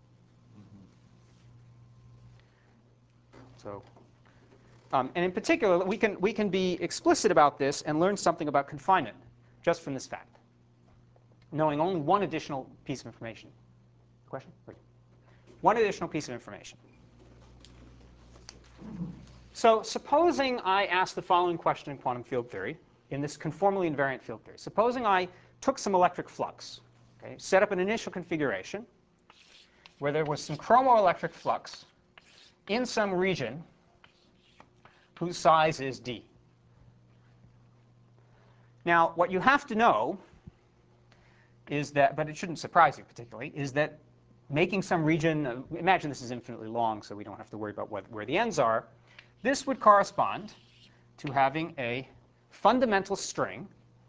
So, um, and in particular, we can, we can be explicit about this and learn something about confinement just from this fact, knowing only one additional piece of information. Question? Wait. One additional piece of information. So supposing I ask the following question in quantum field theory, in this conformally invariant field theory. Supposing I took some electric flux, okay, set up an initial configuration where there was some chromoelectric flux in some region whose size is d. Now, what you have to know is that, but it shouldn't surprise you particularly, is that making some region, uh, imagine this is infinitely long, so we don't have to worry about what, where the ends are. This would correspond to having a fundamental string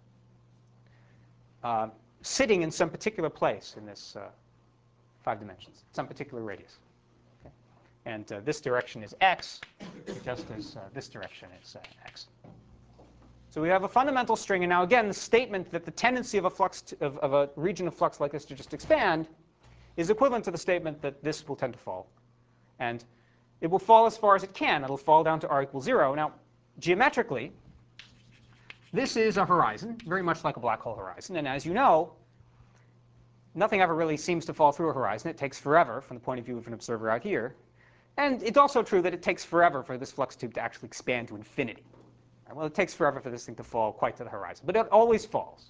uh, sitting in some particular place in this uh, five dimensions, some particular radius. Okay? And uh, this direction is x, just as uh, this direction is uh, x. So we have a fundamental string. And now, again, the statement that the tendency of a, flux to, of, of a region of flux like this to just expand is equivalent to the statement that this will tend to fall. And it will fall as far as it can. It'll fall down to r equals zero. Now, geometrically, this is a horizon, very much like a black hole horizon. And as you know, nothing ever really seems to fall through a horizon. It takes forever from the point of view of an observer out here. And it's also true that it takes forever for this flux tube to actually expand to infinity. Right? Well, it takes forever for this thing to fall quite to the horizon. But it always falls.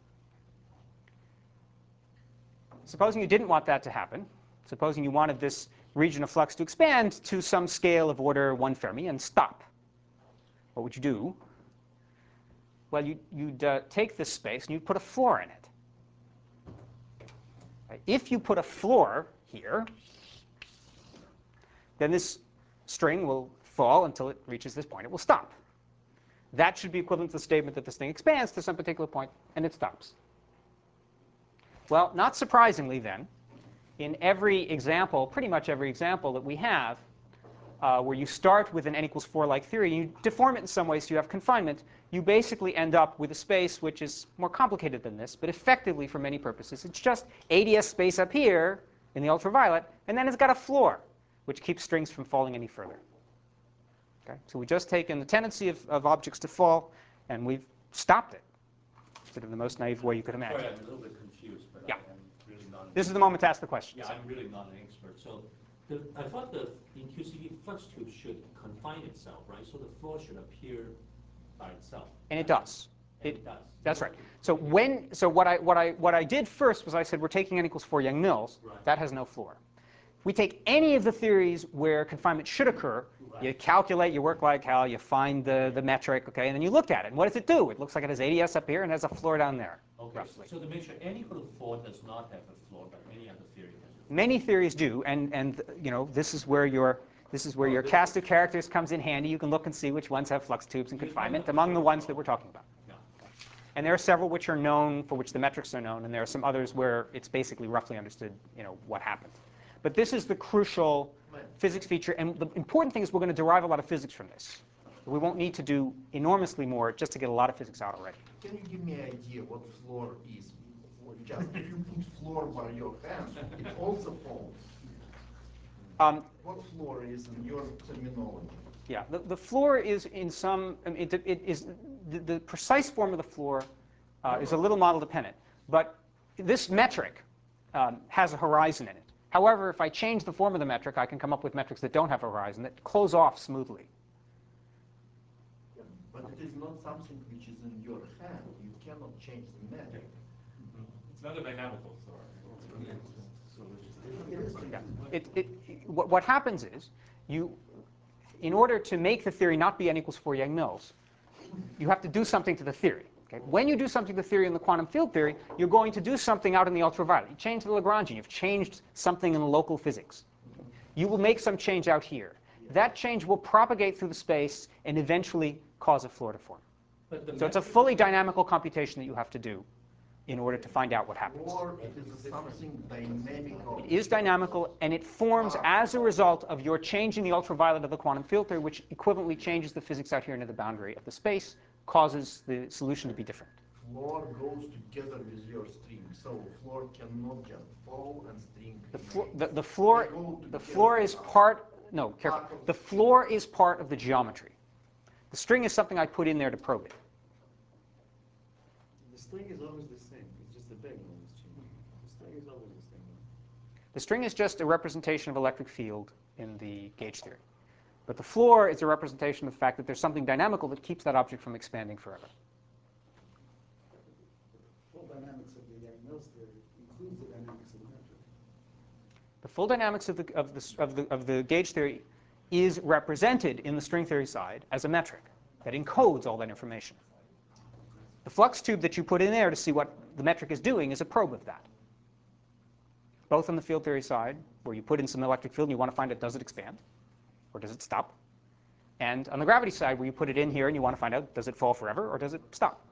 Supposing you didn't want that to happen, supposing you wanted this region of flux to expand to some scale of order one Fermi and stop, what would you do? Well, you'd, you'd uh, take this space and you'd put a floor in it. Right? If you put a floor here, then this string will fall until it reaches this point. It will stop. That should be equivalent to the statement that this thing expands to some particular point and it stops. Well, not surprisingly then, in every example, pretty much every example that we have, uh, where you start with an n equals four like theory, you deform it in some ways so you have confinement, you basically end up with a space which is more complicated than this, but effectively for many purposes, it's just A D S space up here in the ultraviolet, and then it's got a floor, which keeps strings from falling any further. Okay? So we've just taken the tendency of, of objects to fall, and we've stopped it, sort of the most naive way you could imagine. Sorry, I'm a little bit confused, but Yeah. I am really not. This is the moment to ask the questions. Yeah, I'm really not an expert. So the, I thought the in Q C D flux tube should confine itself, right? So the floor should appear by itself. And it does. And It, it does. That's right. So when so what I what I what I did first was I said we're taking n equals four Yang-Mills. Right. That has no floor. If we take any of the theories where confinement should occur, Right. you calculate, you work like hell, you find the the metric, okay, and then you look at it. And what does it do? It looks like it has A D S up here and has a floor down there. Okay. Roughly. So to make sure any equal to four does not have a floor, but any other theory has a floor. Many theories do, and and you know this is where your this is where Oh, your this cast is- of characters comes in handy. You can look and see which ones have flux tubes and You confinement find among the- the ones that we're talking about. Yeah. And there are several which are known, for which the metrics are known, and there are some others where it's basically roughly understood, you know, what happened. But this is the crucial physics feature, and the important thing is we're going to derive a lot of physics from this. We won't need to do enormously more just to get a lot of physics out already. Can you give me an idea what floor is? Or just if you put floor by your hand, it also falls. Um, What floor is in your terminology? Yeah, the, the floor is in some, I mean, it, it is, the, the precise form of the floor uh, is a little model dependent. But this metric um, has a horizon in it. However, if I change the form of the metric, I can come up with metrics that don't have a horizon, that close off smoothly. Yeah, but it is not something which is in your hand. You cannot change the metric. It's not a dynamical floor. It is. Yeah. It, it, what, what happens is, you, in order to make the theory not be n equals four Yang-Mills, you have to do something to the theory. Okay? When you do something to the theory in the quantum field theory, you're going to do something out in the ultraviolet. You change the Lagrangian. You've changed something in the local physics. You will make some change out here. That change will propagate through the space and eventually cause a floor to form. But the So it's a metric- fully dynamical computation that you have to do in order to find out what happens. Or it is something dynamical. It is dynamical, and it forms as a result of your changing the ultraviolet of the quantum field theory, which equivalently changes the physics out here into the boundary of the space, causes the solution to be different. Floor goes together with your stream, so floor cannot just fall and stream. The, flo remains. the, the floor, They go the together. floor is part. No, careful. Part of The the floor is part of the geometry. The string is something I put in there to probe it. The string is always the same. It's just the background is changing. The string is always the same. The string is just a representation of electric field in the gauge theory. But the floor is a representation of the fact that there's something dynamical that keeps that object from expanding forever. Full dynamics of the Yang-Mills theory includes the dynamics of the metric. The full dynamics of the, of, the, of, the, of the gauge theory is represented in the string theory side as a metric that encodes all that information. The flux tube that you put in there to see what the metric is doing is a probe of that. Both on the field theory side, where you put in some electric field and you want to find out, does it expand or does it stop? And on the gravity side, where you put it in here and you want to find out, does it fall forever or does it stop?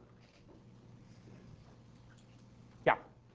Yeah?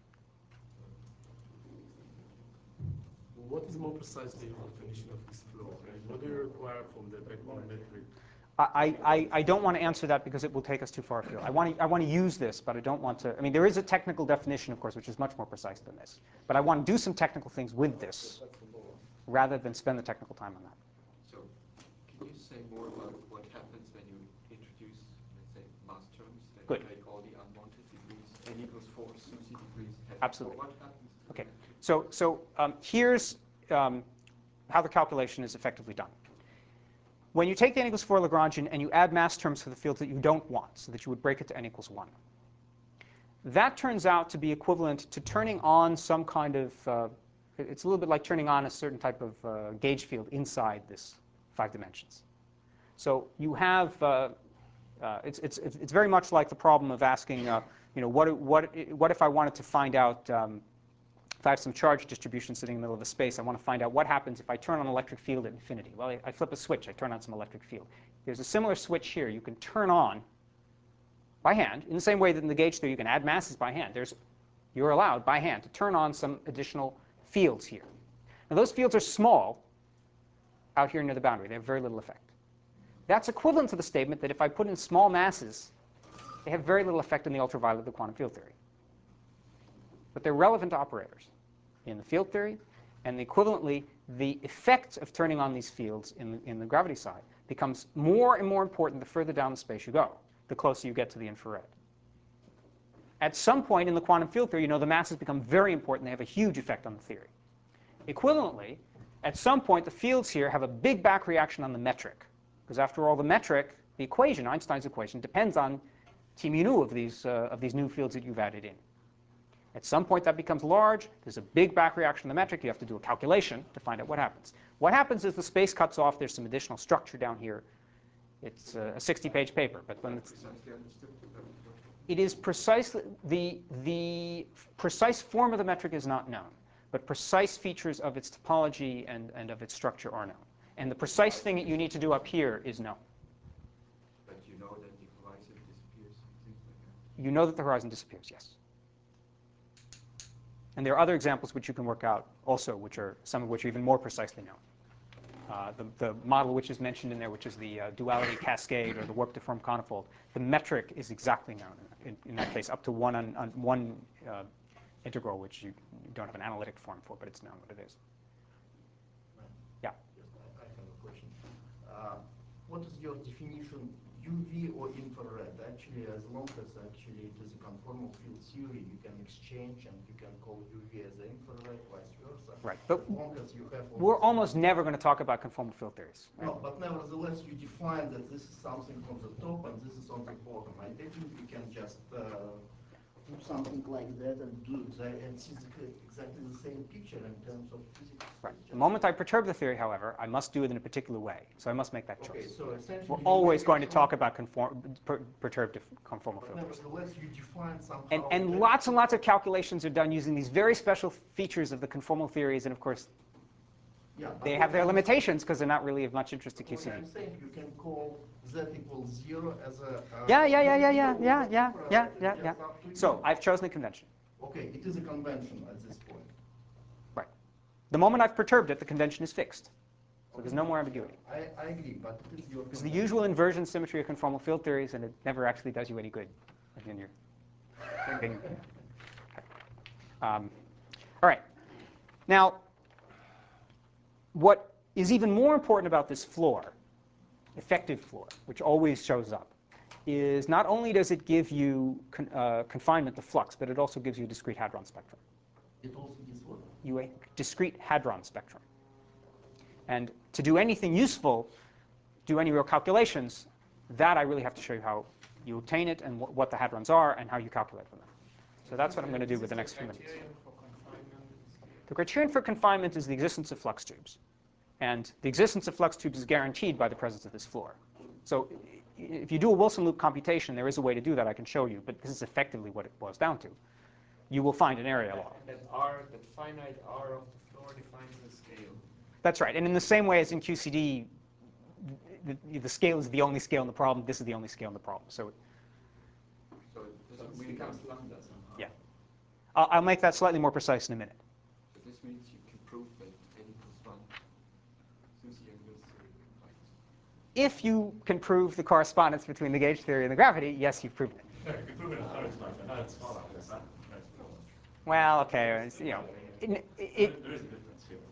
What is more precisely your definition of this floor? And what do you require from the background metric? I, I, I don't want to answer that because it will take us too far afield. I want to, I want to use this, but I don't want to. I mean, there is a technical definition, of course, which is much more precise than this. But I want to do some technical things with this rather than spend the technical time on that. So, can you say more about what happens when you introduce, let's say, mass terms that Good. make all the unwanted degrees n equals four, SUSY degrees? Have, Absolutely. What happens? to Okay. the- So, so um, here's um, how the calculation is effectively done. When you take the n equals four Lagrangian and you add mass terms for the fields that you don't want, so that you would break it to n equals one, that turns out to be equivalent to turning on some kind of, uh, it's a little bit like turning on a certain type of uh, gauge field inside this five dimensions. So you have, uh, uh, it's, it's, it's very much like the problem of asking, uh, you know, what, what, what if I wanted to find out, um, if I have some charge distribution sitting in the middle of a space, I want to find out what happens if I turn on an electric field at infinity. Well, I, I flip a switch, I turn on some electric field. There's a similar switch here you can turn on by hand, in the same way that in the gauge theory you can add masses by hand. There's, you're allowed by hand to turn on some additional fields here. Now those fields are small out here near the boundary. They have very little effect. That's equivalent to the statement that if I put in small masses, they have very little effect in the ultraviolet of the quantum field theory. But they're relevant operators in the field theory, and equivalently, the effect of turning on these fields in the, in the gravity side becomes more and more important the further down the space you go, the closer you get to the infrared. At some point in the quantum field theory, you know, the masses become very important. They have a huge effect on the theory. Equivalently, at some point, the fields here have a big back reaction on the metric, because after all, the metric, the equation, Einstein's equation, depends on T mu nu of these, uh, of these new fields that you've added in. At some point, that becomes large. There's a big back reaction to the metric. You have to do a calculation to find out what happens. What happens is the space cuts off. There's some additional structure down here. It's a sixty page paper. But when it's, Precisely understood. uh, what- it is precisely, the, the precise form of the metric is not known. But precise features of its topology and, and of its structure are known. And the precise thing that you need to do up here is known. But you know that the horizon disappears and things like that. You know that the horizon disappears, yes. And there are other examples which you can work out also, which are some of which are even more precisely known. Uh, the, the model which is mentioned in there, which is the uh, duality cascade or the warp deformed conifold, the metric is exactly known in, in that case, up to one on, on one uh, integral, which you don't have an analytic form for, but it's known what it is. Yeah. Yes, I, I have a question. Uh, what is your definition, U V or infrared? Actually, as long as actually it is a conformal field theory, you can exchange and you can call U V as infrared, vice versa. Right, but as long as you have we're also almost never going to talk about conformal field theories. Right? no, but nevertheless, you define that this is something on the top and this is on the bottom. I think we can just uh, do something like that and do that and see the, exactly the same picture in terms of physics. Right. The moment I perturb the theory, however, I must do it in a particular way. So I must make that Okay, choice. so essentially We're you always make going to it talk about conform, per, perturbed conformal but field theories. nevertheless, you define somehow. And, and that- lots and lots of calculations are done using these very special features of the conformal theories. And of course, yeah, but they what have their I'm- limitations because they're not really of much interest to What Q C D. I'm saying, you can call z equals zero as a. Uh, Yeah, yeah, yeah, yeah, yeah, or yeah, yeah, infrared. yeah, It's yeah, just yeah. up to you. So I've chosen a convention. Okay, it is a convention at this point. Right. The moment I've perturbed it, the convention is fixed. So there's no Okay. more ambiguity. I, I agree, but it is your. This is the convention. usual inversion symmetry of conformal field theories, and it never actually does you any good in your thinking. Um, all right. Now, what is even more important about this floor, effective floor, which always shows up, is not only does it give you con uh, confinement to flux, but it also gives you a discrete hadron spectrum. It also gives what? You a discrete hadron spectrum. And to do anything useful, do any real calculations, that I really have to show you how you obtain it and wh what the hadrons are and how you calculate them. So that's what I'm going to do with the next few minutes. The criterion for confinement is the existence of flux tubes. And the existence of flux tubes is guaranteed by the presence of this floor. So if you do a Wilson loop computation, there is a way to do that I can show you, but this is effectively what it boils down to. You will find an area law. That R, that finite R of the floor defines the scale. That's right. And in the same way as in Q C D, the, the scale is the only scale in the problem. This is the only scale in the problem. So, So this So means- it becomes lambda somehow. yeah. I'll, I'll make that slightly more precise in a minute. So this means you can prove that n equals one, Susi and Wilson combined. If you can prove the correspondence between the gauge theory and the gravity, yes, you've proved it. Yeah, you can prove it in Howard's life, and Howard's smaller than that. Well, okay, it's, you know, it, it, There is a difference here.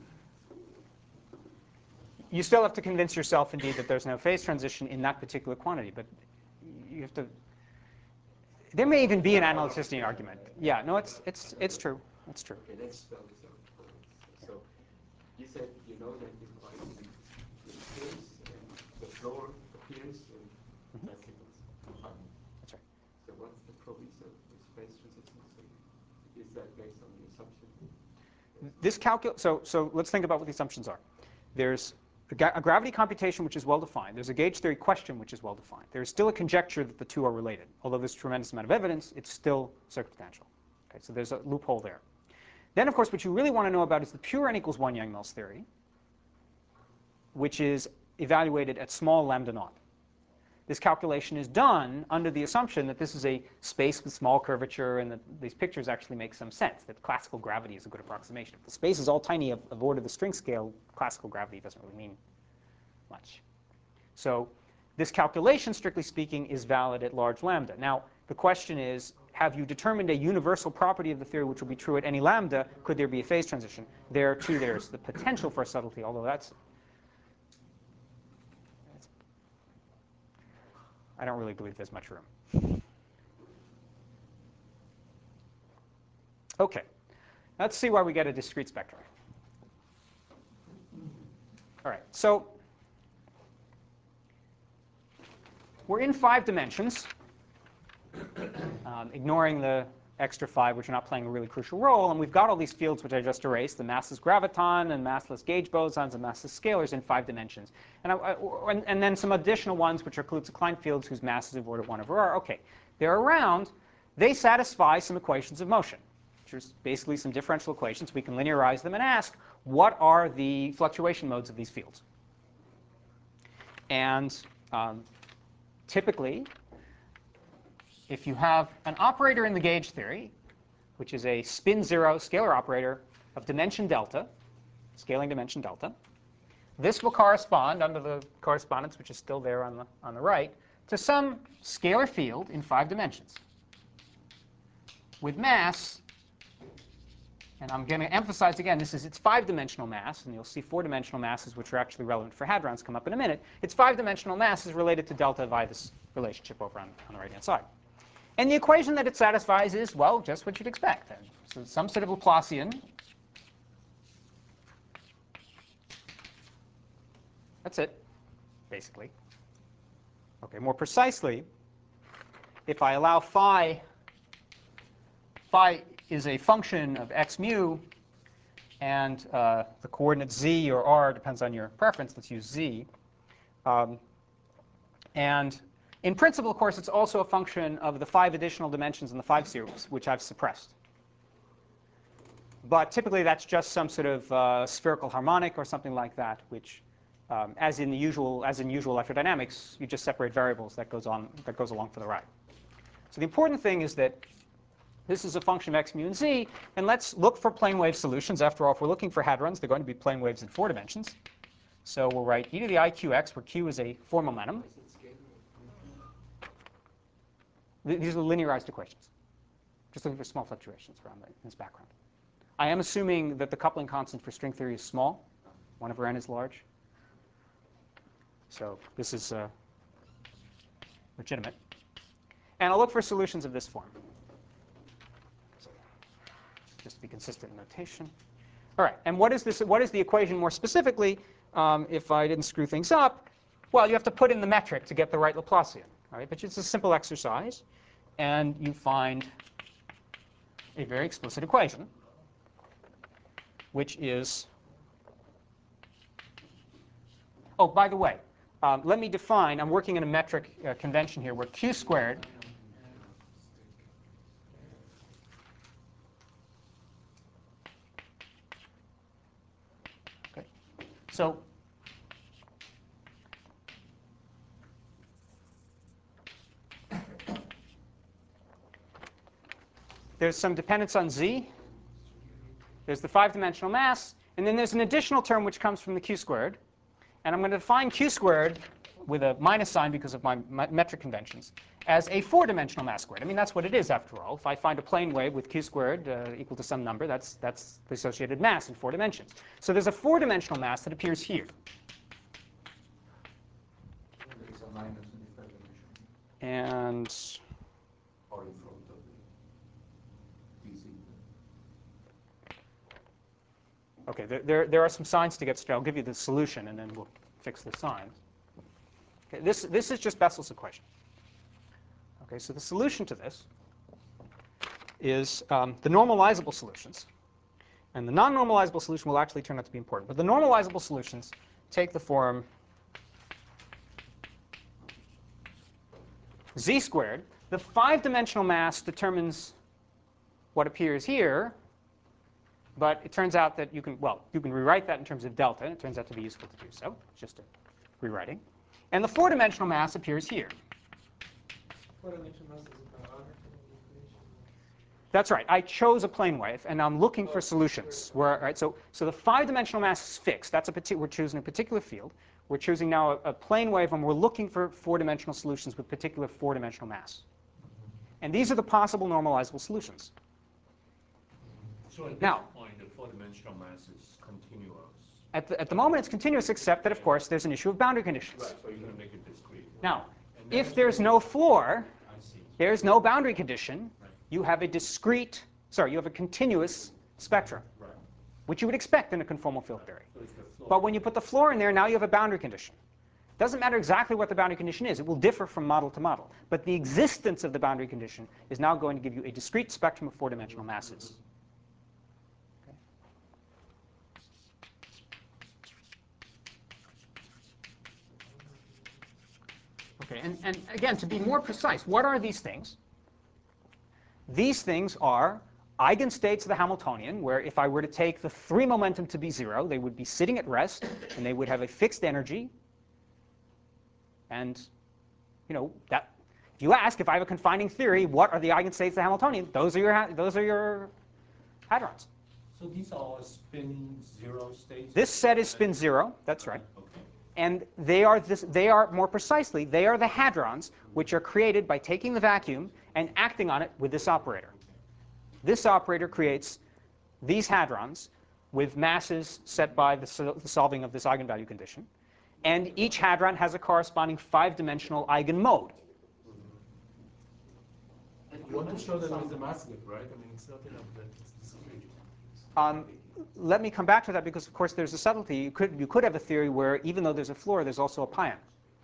you still have to convince yourself, indeed, that there's no phase transition in that particular quantity. But you have to. There may even be an analyticity argument. Yeah, no, it's it's it's true. It's true. Okay, let's spell this out. So you said you know that this quantity appears and the floor appears and Mhm. that's equals confinement. That's right. So what's the proviso with phase transition? So is that based on the assumption? This calcul. So so let's think about what the assumptions are. There's a, ga a gravity computation which is well defined. There's a gauge theory question which is well defined. There's still a conjecture that the two are related. Although there's a tremendous amount of evidence, it's still circumstantial. Okay, so there's a loophole there. Then, of course, what you really want to know about is the pure n equals one Yang-Mills theory, which is evaluated at small lambda naught. This calculation is done under the assumption that this is a space with small curvature and that these pictures actually make some sense, that classical gravity is a good approximation. If the space is all tiny of, of order the string scale, classical gravity doesn't really mean much. So this calculation, strictly speaking, is valid at large lambda. Now, the question is, have you determined a universal property of the theory which will be true at any lambda? Could there be a phase transition? There, too, there's the potential for a subtlety, although that's I don't really believe there's much room. Okay, let's see why we get a discrete spectrum. All right, so we're in five dimensions, um, ignoring the extra five, which are not playing a really crucial role. And we've got all these fields which I just erased, the massless graviton and massless gauge bosons and massless scalars in five dimensions. And, I, I, and, and then some additional ones, which are Kaluza-Klein fields whose mass is of order one over r. OK, they're around. They satisfy some equations of motion, which are basically some differential equations. We can linearize them and ask, what are the fluctuation modes of these fields? And um, typically, if you have an operator in the gauge theory, which is a spin zero scalar operator of dimension delta, scaling dimension delta, this will correspond, under the correspondence which is still there on the, on the right, to some scalar field in five dimensions with mass And I'm going to emphasize again, this is its five-dimensional mass, and you'll see four-dimensional masses, which are actually relevant for hadrons, come up in a minute. Its five-dimensional mass is related to delta via this relationship over on, on the right-hand side. And the equation that it satisfies is, well, just what you'd expect. And so some sort of Laplacian. That's it, basically. Okay, more precisely, if I allow phi, phi is a function of x mu, and uh, the coordinates z or r depends on your preference. Let's use z. Um, and in principle, of course, it's also a function of the five additional dimensions in the five series, which I've suppressed. But typically, that's just some sort of uh, spherical harmonic or something like that, which, um, as in the usual, as in usual electrodynamics, you just separate variables that goes on that goes along for the ride. So the important thing is that this is a function of x, mu, and z. And let's look for plane wave solutions. After all, if we're looking for hadrons, they're going to be plane waves in four dimensions. So we'll write e to the I Q x, where q is a four momentum. These are the linearized equations. Just looking for small fluctuations around the, in this background. I am assuming that the coupling constant for string theory is small. one over n is large. So this is uh, legitimate. And I'll look for solutions of this form. So just to be consistent in notation. All right. And what is this? What is the equation more specifically? Um, if I didn't screw things up, well, you have to put in the metric to get the right Laplacian. All right? But it's a simple exercise. And you find a very explicit equation, which is, oh, by the way, um, let me define, I'm working in a metric uh, convention here where q squared okay. So there's some dependence on z. There's the five-dimensional mass. And then there's an additional term which comes from the q squared. And I'm going to define q squared with a minus sign because of my metric conventions as a four-dimensional mass squared. I mean, that's what it is, after all. If I find a plane wave with q squared uh, equal to some number, that's, that's the associated mass in four dimensions. So there's a four-dimensional mass that appears here. There is a minus in the third dimension. And Or in front of the D Z. OK, there, there, there are some signs to get started. I'll give you the solution, and then we'll fix the signs. Okay, this, this is just Bessel's equation. OK, so the solution to this is um, the normalizable solutions. And the non-normalizable solution will actually turn out to be important. But the normalizable solutions take the form z squared. The five-dimensional mass determines what appears here. But it turns out that you can, well, you can rewrite that in terms of delta. And it turns out to be useful to do so. It's just a rewriting. And the four-dimensional mass appears here. Four-dimensional mass is a parameter of the equation. That's right. I chose a plane wave, and I'm looking for solutions. Where, right, so, so the five-dimensional mass is fixed. That's a partic- we're choosing a particular field. We're choosing now a, a plane wave, and we're looking for four-dimensional solutions with particular four-dimensional mass. And these are the possible normalizable solutions. So at Now, this point, the four-dimensional mass is continuous. At the, at the moment, it's continuous, except that, of course, there's an issue of boundary conditions. Right, so you're going to make it discrete. Now, And if that's there's where- no floor, I see. there's no boundary condition, Right. you have a discrete, sorry, you have a continuous spectrum, Right. which you would expect in a conformal field theory. So it's the floor. But when you put the floor in there, now you have a boundary condition. Doesn't matter exactly what the boundary condition is. It will differ from model to model. But the existence of the boundary condition is now going to give you a discrete spectrum of four-dimensional masses. Okay. Okay, and, and again, to be more precise, what are these things? These things are eigenstates of the Hamiltonian, where if I were to take the three momentum to be zero, they would be sitting at rest, and they would have a fixed energy. And, you know, that if you ask, if I have a confining theory, what are the eigenstates of the Hamiltonian? Those are your those are your hadrons. So these are all spin zero states? This set is spin zero. That's right. Okay. And they are this. They are more precisely. They are the hadrons, which are created by taking the vacuum and acting on it with this operator. This operator creates these hadrons with masses set by the, sol the solving of this eigenvalue condition. And each hadron has a corresponding five-dimensional eigenmode. You want to show that there is a mass gap, right? I mean, it's not enough that it's discrete. Um, let me come back to that because, of course, there's a subtlety. You could, you could have a theory where even though there's a floor, there's also a pion.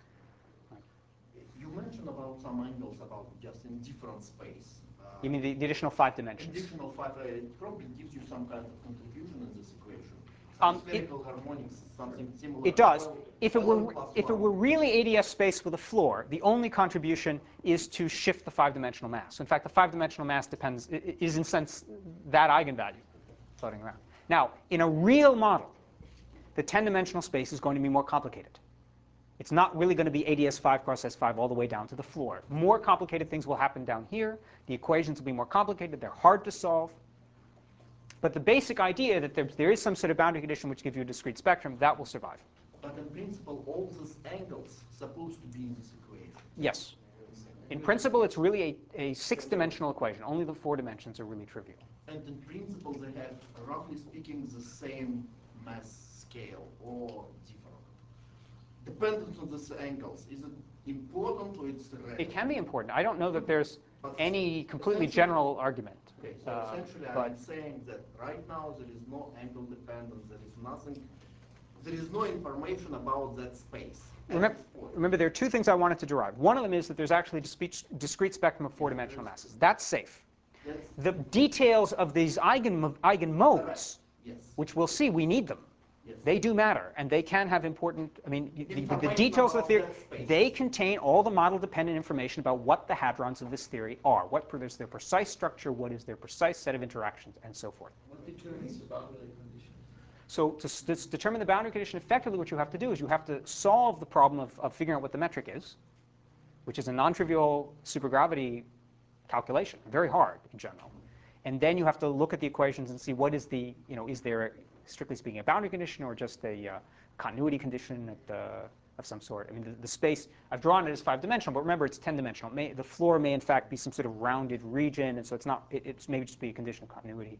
You mentioned about some angles about just in different space. Uh, You mean the, the additional five dimensions? Additional five, uh, it probably gives you some kind of contribution in this equation. Um, Some spherical harmonics, something similar. It does. Well, If it were, plus if it one. were really A D S space with a floor, the only contribution is to shift the five-dimensional mass. In fact, the five-dimensional mass depends, is in a sense that eigenvalue floating around. Now, in a real model, the ten-dimensional space is going to be more complicated. It's not really going to be A D S five cross S five all the way down to the floor. More complicated things will happen down here. The equations will be more complicated. They're hard to solve. But the basic idea that there, there is some sort of boundary condition which gives you a discrete spectrum, that will survive. But in principle, all these angles supposed to be in this equation. Yes. In principle, it's really a, a six-dimensional equation. Only the four dimensions are really trivial. And in principle, they have, roughly speaking, the same mass scale or different. Dependent on these angles, is it important or it's irrelevant? It can be important. I don't know that there's But any completely essentially- general argument. Okay, so Uh, essentially but I'm saying that right now there is no angle dependence, there is nothing, there is no information about that space. at remember, this point. remember, there are two things I wanted to derive. One of them is that there's actually a discrete, discrete spectrum of four-dimensional masses. That's safe. That's The details of these eigen, eigenmodes, correct. Yes. which we'll see, we need them. Yes. They do matter, and they can have important, I mean, the, the, the Information details of the about theory, that space. they contain all the model-dependent information about what the hadrons of this theory are, what is their precise structure, what is their precise set of interactions, and so forth. What determines the boundary condition? So to, s- to determine the boundary condition, effectively what you have to do is you have to solve the problem of, of figuring out what the metric is, which is a non-trivial supergravity calculation, very hard in general. And then you have to look at the equations and see what is the, you know, is there, strictly speaking, a boundary condition or just a uh, continuity condition at, uh, of some sort. I mean, the, the space, I've drawn it as five-dimensional, but remember it's ten-dimensional. May, the floor may, in fact, be some sort of rounded region, and so it's not, it, it's maybe just be a condition of continuity.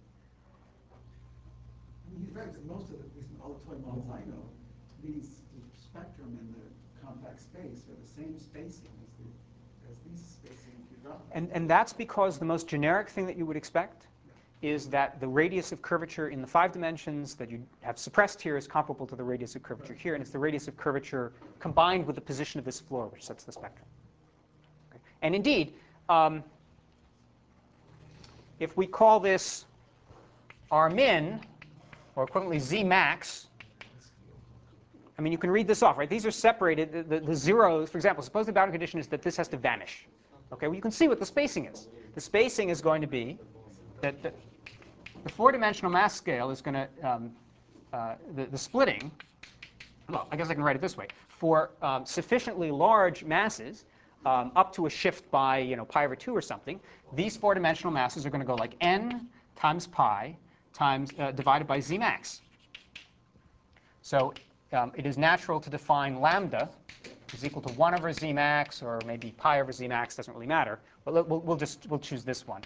I mean, he's right, 'cause most of the, at least all the toy models I know, these, the spectrum and the compact space are the same spacing as, the, as these spacing if you drop them. And, and that's because the most generic thing that you would expect is that the radius of curvature in the five dimensions that you have suppressed here is comparable to the radius of curvature here, and it's the radius of curvature combined with the position of this floor which sets the spectrum. Okay. And indeed, um, if we call this R min, or equivalently Z max, I mean, you can read this off, right? These are separated. The, the, the zeros, for example, suppose the boundary condition is that this has to vanish. Okay, well, you can see what the spacing is. The spacing is going to be that the, the four-dimensional mass scale is going to, um, uh, the, the splitting, well, I guess I can write it this way. For um, sufficiently large masses, um, up to a shift by, you know, pi over two or something, these four-dimensional masses are going to go like n times pi times uh, divided by z max. So um, it is natural to define lambda is equal to one over z max, or maybe pi over z max, doesn't really matter. But we'll, we'll just we'll choose this one.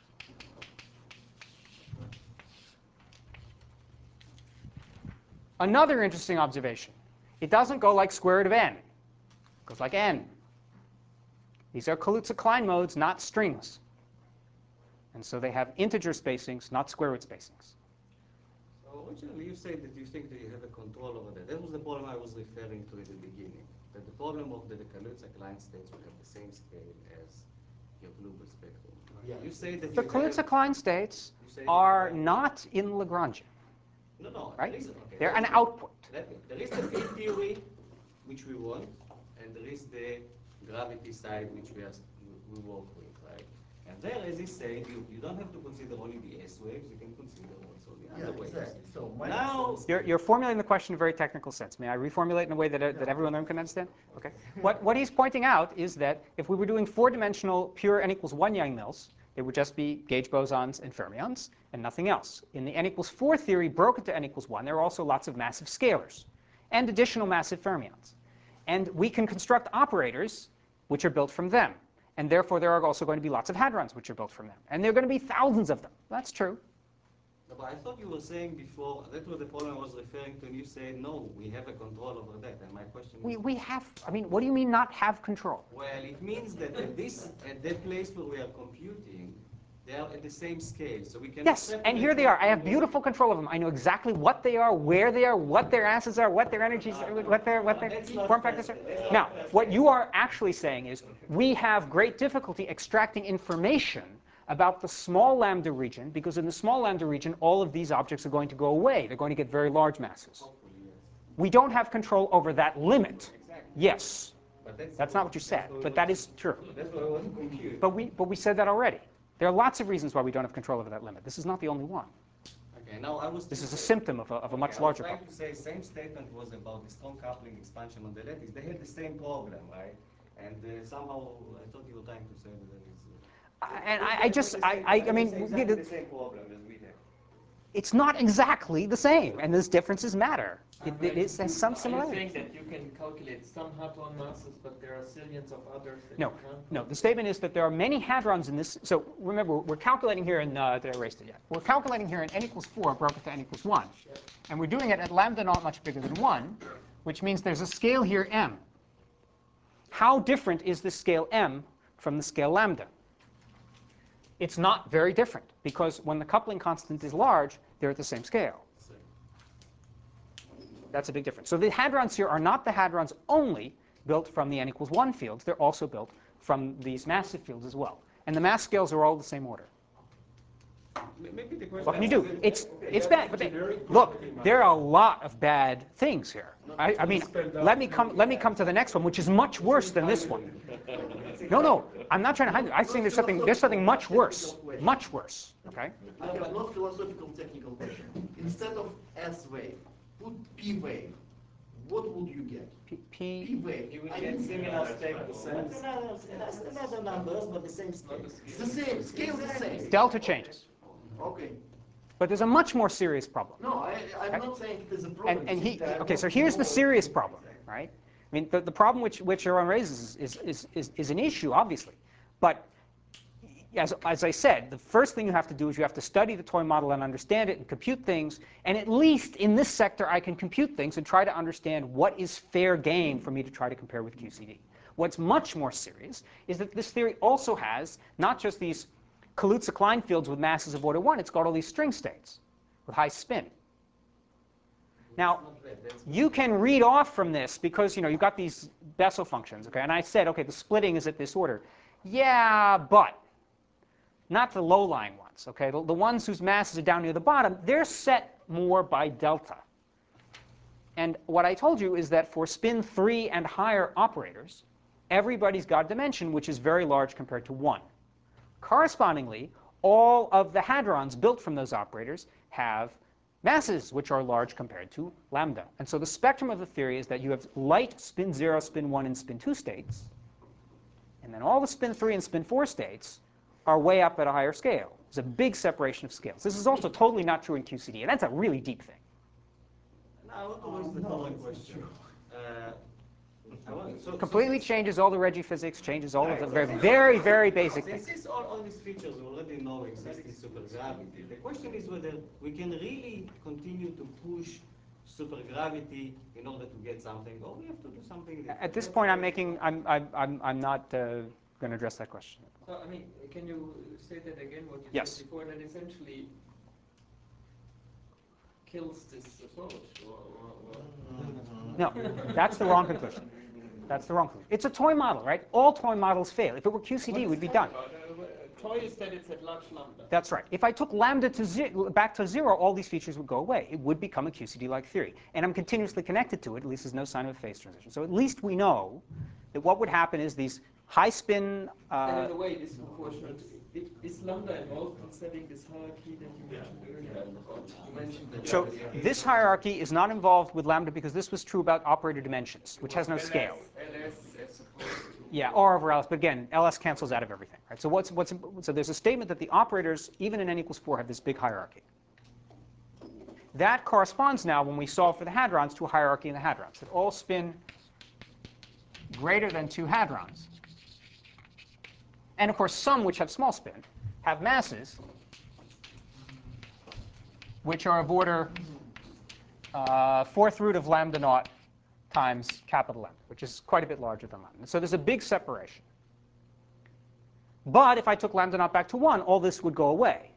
Another interesting observation. It doesn't go like square root of n. It goes like n. These are Kaluza-Klein modes, not strings. And so they have integer spacings, not square root spacings. So originally you said that you think that you have a control over that. That was the problem I was referring to in the beginning. That the problem of the Kaluza-Klein states will have the same scale as your global spectrum. Yeah. You say that The you have- Kaluza-Klein states you say that are you have- not in Lagrangian, No, no. right? there is- okay, They're there an is- output. Let me, there is the field theory, which we want, and there is the gravity side, which we, are, we work with, right? And there, as he said, you, you don't have to consider only the S waves, you can consider also the Yeah, other waves. exactly. So my Now, sense- You're, you're formulating the question in a very technical sense. May I reformulate in a way that, uh, that everyone can understand? Okay. What, what he's pointing out is that if we were doing four-dimensional pure n equals one Yang-Mills, it would just be gauge bosons and fermions and nothing else. In the n equals four theory, broken to n equals one, there are also lots of massive scalars and additional massive fermions. And we can construct operators which are built from them. And therefore, there are also going to be lots of hadrons which are built from them. And there are going to be thousands of them. That's true. No, but I thought you were saying before, that was the problem I was referring to, and you said, no, we have a control over that. And my question We, is, we have, I mean, what do you mean not have control? well, it means that at this, at that place where we are computing, they are at the same scale. So we can Yes, and here they are. I have beautiful control of them. I know exactly what they are, where they are, what their acids are, what their energies are, what their, what their form factors are. Now, what you are actually saying is we have great difficulty extracting information about the small lambda region, because in the small lambda region, all of these objects are going to go away. They're going to get very large masses. We don't have control over that limit. Yes. But that's, That's not what you said, but that is true. That's why I wasn't confused. But we, but we said that already. There are lots of reasons why we don't have control over that limit. This is not the only one. Okay, now I was This is a saying- symptom of a, of a much Okay, larger I was problem. trying to say, same statement was about the strong coupling expansion on the lattice. They had the same problem, right? And uh, somehow I thought you were trying to say that there is. Uh, I- and I, I just, I, I, I mean, it's you exactly know, the same problem as we have. it's not exactly the same, and those differences matter. It, Um, it is, has some Are you similarities. saying that you can calculate some hadron masses, but there are zillions of others that No, you can't? no. The statement is that there are many hadrons in this. So remember, we're calculating here in, uh, did I erase it yet? We're calculating here in n equals four broken to n equals one. And we're doing it at lambda not much bigger than one, which means there's a scale here m. How different is this scale m from the scale lambda? It's not very different, because when the coupling constant is large, they're at the same scale. That's a big difference. So the hadrons here are not the hadrons only built from the n equals one fields. They're also built from these massive fields as well. And the mass scales are all the same order. Maybe the question What can you do? It's, it's bad. But they, look, there are a lot of bad things here. I, I mean, let me, come, let me come to the next one, which is much worse than this one. No, no, I'm not trying to hide it. I think there's something, there's something much worse. Much worse. Okay? I have not philosophical technical question. Instead of S wave, put P wave. What would you get? P, P, P wave. You would I get mean, similar staples. That's another, that's another numbers, but the same scale. It's the same, scale the same. delta changes. Okay. But there's a much more serious problem. No, I, I'm Okay. not saying it is a problem. And, and he, It's, uh, okay, so here's the serious problem, right? I mean, the, the problem which, which Aaron raises is, is, is, is an issue, obviously. But as, as I said, the first thing you have to do is you have to study the toy model and understand it and compute things. And at least in this sector, I can compute things and try to understand what is fair game for me to try to compare with Q C D. What's much more serious is that this theory also has not just these Kaluza-Klein fields with masses of order one, it's got all these string states with high spin. Now, you can read off from this because, you know, you've got these Bessel functions, okay? And I said, okay, the splitting is at this order. Yeah, but not the low-lying ones, okay? The, the ones whose masses are down near the bottom, they're set more by delta. And what I told you is that for spin three and higher operators, everybody's got a dimension which is very large compared to one. Correspondingly, all of the hadrons built from those operators have masses which are large compared to lambda. And so the spectrum of the theory is that you have light spin zero, spin one, and spin two states. And then all the spin three and spin four states are way up at a higher scale. There's a big separation of scales. This is also totally not true in Q C D, and that's a really deep thing. Now, I want to raise the following question. Uh, I want, so, Completely so changes all the Reggie physics, changes all of the very, very, very basic Since things. this, all, all these features we already know exist in supergravity, the question is whether we can really continue to push supergravity in order to get something, or we have to do something different. At this point, I'm making, I'm, I'm, I'm, I'm not uh, going to address that question. So, I mean, can you say that again, what you Yes. said before, that essentially kills this approach? Or, or, or No, that's the wrong conclusion. That's the wrong conclusion. It's a toy model, right? All toy models fail. If it were Q C D, we'd be done. Toy is that it's at large lambda. That's right. If I took lambda to ze back to zero, all these features would go away. It would become a Q C D-like theory. And I'm continuously connected to it. At least there's no sign of a phase transition. So at least we know that what would happen is these high spin. Uh, and in a way, this proportionate, it, is lambda involved in setting this hierarchy that you mentioned earlier? You mentioned that so this hierarchy is not involved with lambda because this was true about operator dimensions, which has no scale. L S as opposed to Yeah, R over L S, but again, L S cancels out of everything, right? So what's what's so there's a statement that the operators, even in n equals four, have this big hierarchy. That corresponds now, when we solve for the hadrons, to a hierarchy in the hadrons that all spin greater than two hadrons, and of course some which have small spin have masses which are of order uh, fourth root of lambda naught times capital M, which is quite a bit larger than lambda. So there's a big separation. But if I took lambda naught back to one, all this would go away.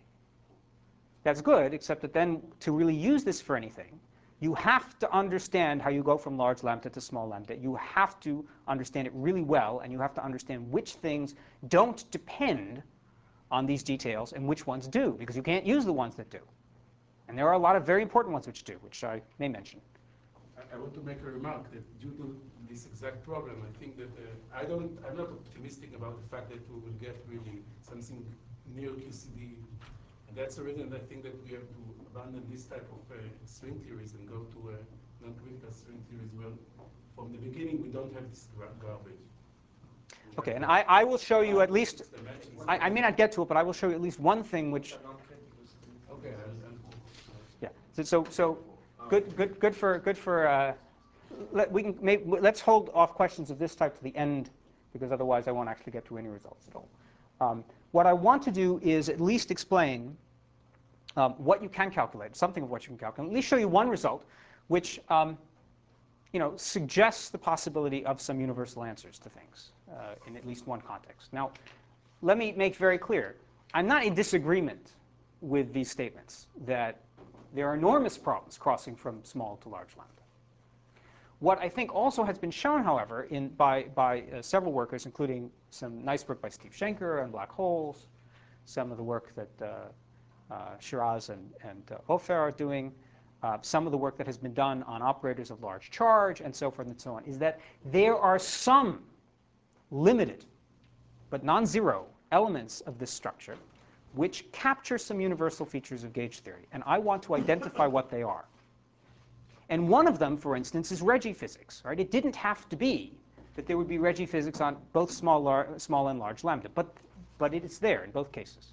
That's good, except that then to really use this for anything, you have to understand how you go from large lambda to small lambda. You have to understand it really well, and you have to understand which things don't depend on these details and which ones do, because you can't use the ones that do. And there are a lot of very important ones which do, which I may mention. I, I want to make a remark that due to this exact problem, I think that uh, I don't, I'm not optimistic about the fact that we will get really something near Q C D. And that's the reason I think that we have to abandon this type of uh, string theories and go to uh, non-critical string theories where from the beginning we don't have this garbage. Okay, and I, I will show you at least, I, I may not get to it, but I will show you at least one thing which, okay, I'll, I'll, yeah. So, so, so good, good, good for, good for. Uh, let, we can maybe, let's hold off questions of this type to the end, because otherwise I won't actually get to any results at all. Um, what I want to do is at least explain um, what you can calculate, something of what you can calculate. At least show you one result, which um, you know, suggests the possibility of some universal answers to things uh, in at least one context. Now, let me make very clear, I'm not in disagreement with these statements that there are enormous problems crossing from small to large lambda. What I think also has been shown, however, in, by, by uh, several workers, including some nice work by Steve Schenker on black holes, some of the work that uh, uh, Shiraz and, and uh, Ofer are doing, uh, some of the work that has been done on operators of large charge, and so forth and so on, is that there are some limited but non-zero elements of this structure which capture some universal features of gauge theory. And I want to identify what they are. And one of them, for instance, is Reggie physics. Right? It didn't have to be that there would be Reggie physics on both small, lar small and large lambda, but, but it is there in both cases.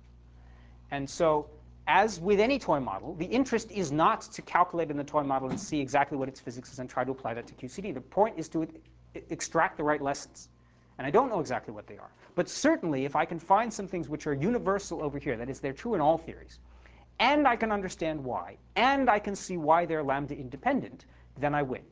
And so, as with any toy model, the interest is not to calculate in the toy model and see exactly what its physics is and try to apply that to Q C D. The point is to extract the right lessons. And I don't know exactly what they are. But certainly, if I can find some things which are universal over here, that is, they're true in all theories, and I can understand why, and I can see why they're lambda independent, then I win.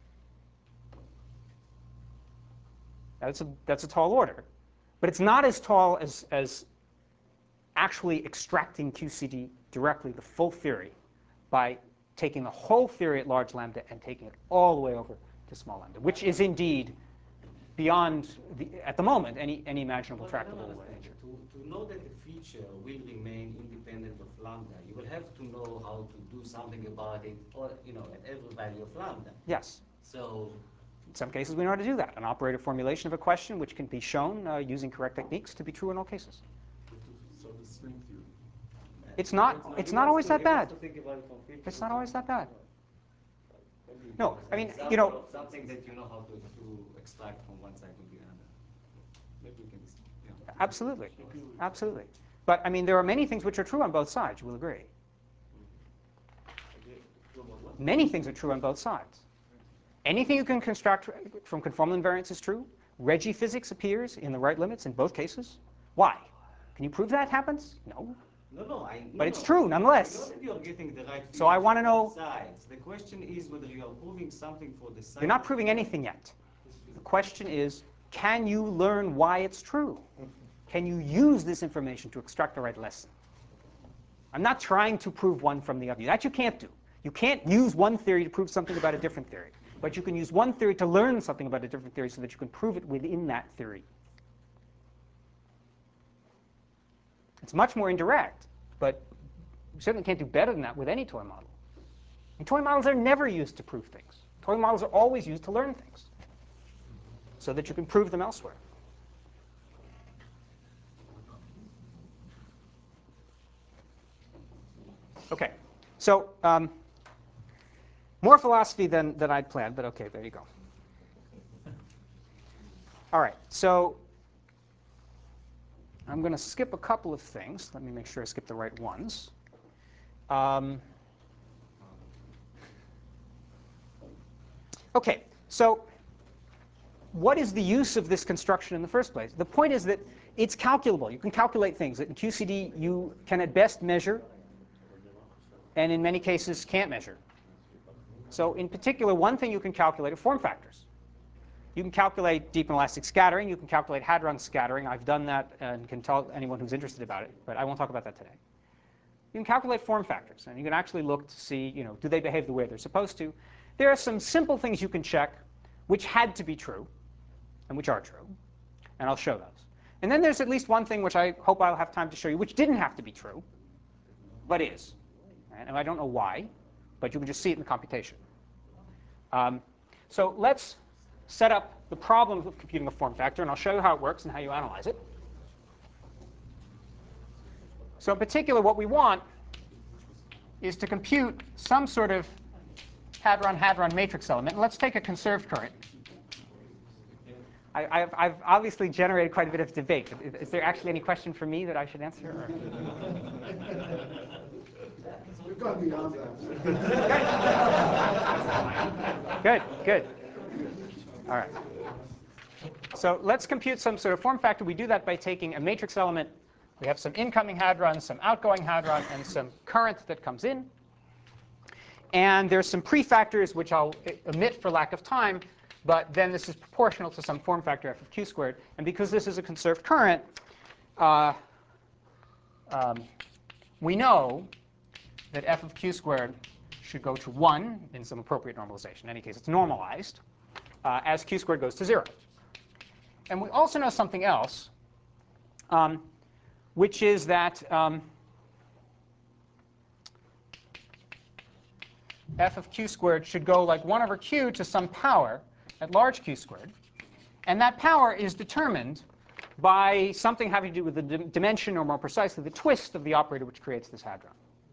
That's a, that's a tall order. But it's not as tall as, as actually extracting Q C D directly, the full theory, by taking the whole theory at large lambda and taking it all the way over to small lambda, which is indeed beyond, the, at the moment, any, any imaginable But I don't tractable understand. nature. To, to know that the feature will remain independent of lambda, you will have to know how to do something about it, or you know, at every value of lambda. Yes. So, In some cases, we know how to do that. An operator formulation of a question which can be shown uh, using correct techniques to be true in all cases. so the string theory. It's not, it's not always that bad. It's not always that bad. No, I mean, you know, something that you know how to, to extract from one side to the other. Maybe we can, you know. absolutely, absolutely. But I mean, there are many things which are true on both sides. You will agree. Many things are true on both sides. Anything you can construct from conformal invariance is true. Reggie physics appears in the right limits in both cases. Why? Can you prove that happens? No. No, no, I, no, But it's no. true nonetheless. I know that you're getting the right So I want to know. sides. The question is whether you are proving something for the side. You're not proving anything yet. The question is, can you learn why it's true? Can you use this information to extract the right lesson? I'm not trying to prove one from the other. That you can't do. You can't use one theory to prove something about a different theory. But you can use one theory to learn something about a different theory so that you can prove it within that theory. It's much more indirect, but you certainly can't do better than that with any toy model. And toy models are never used to prove things. Toy models are always used to learn things so that you can prove them elsewhere. OK, so um, more philosophy than, than I'd planned, but OK, there you go. All right, so I'm going to skip a couple of things. Let me make sure I skip the right ones. Um, OK, so what is the use of this construction in the first place? The point is that it's calculable. You can calculate things. In Q C D, you can at best measure and in many cases can't measure. So in particular, one thing you can calculate are form factors. You can calculate deep inelastic scattering. You can calculate hadron scattering. I've done that and can tell anyone who's interested about it, but I won't talk about that today. You can calculate form factors, and you can actually look to see, you know, do they behave the way they're supposed to. There are some simple things you can check which had to be true and which are true, and I'll show those. And then there's at least one thing which I hope I'll have time to show you, which didn't have to be true, but is. And I don't know why, but you can just see it in the computation. Um, so let's set up the problem of computing a form factor, and I'll show you how it works and how you analyze it. So in particular, what we want is to compute some sort of hadron-hadron matrix element. And let's take a conserved current. I, I've, I've obviously generated quite a bit of debate. Is, is there actually any question for me that I should answer? Or? We've gone beyond that. Good, good. All right. So let's compute some sort of form factor. We do that by taking a matrix element. We have some incoming hadron, some outgoing hadron, and some current that comes in. And there's some prefactors, which I'll omit for lack of time. But then this is proportional to some form factor f of q squared. And because this is a conserved current, uh, um, we know that f of q squared should go to one in some appropriate normalization. In any case, it's normalized uh, as q squared goes to zero. And we also know something else, um, which is that um, f of q squared should go like one over q to some power at large q squared. And that power is determined by something having to do with the dim dimension, or more precisely, the twist of the operator which creates this hadron.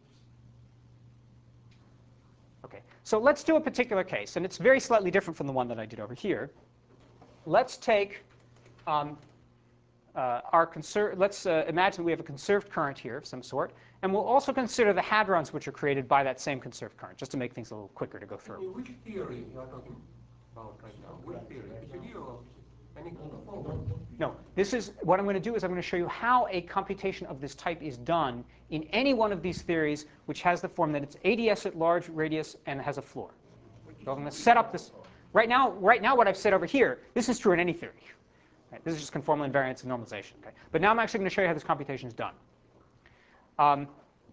OK, so let's do a particular case. And it's very slightly different from the one that I did over here. Let's take um, uh, our conserved, let's uh, imagine we have a conserved current here of some sort. And we'll also consider the hadrons which are created by that same conserved current, just to make things a little quicker to go through. Which theory you are talking about right now? Which theory? H D or any? No, this is what I'm going to do is I'm going to show you how a computation of this type is done in any one of these theories which has the form that it's A D S at large radius and has a floor. So I'm going to set up this. Right now, right now what I've said over here, this is true in any theory. Right? This is just conformal invariance and normalization. Okay? But now I'm actually going to show you how this computation is done. Um,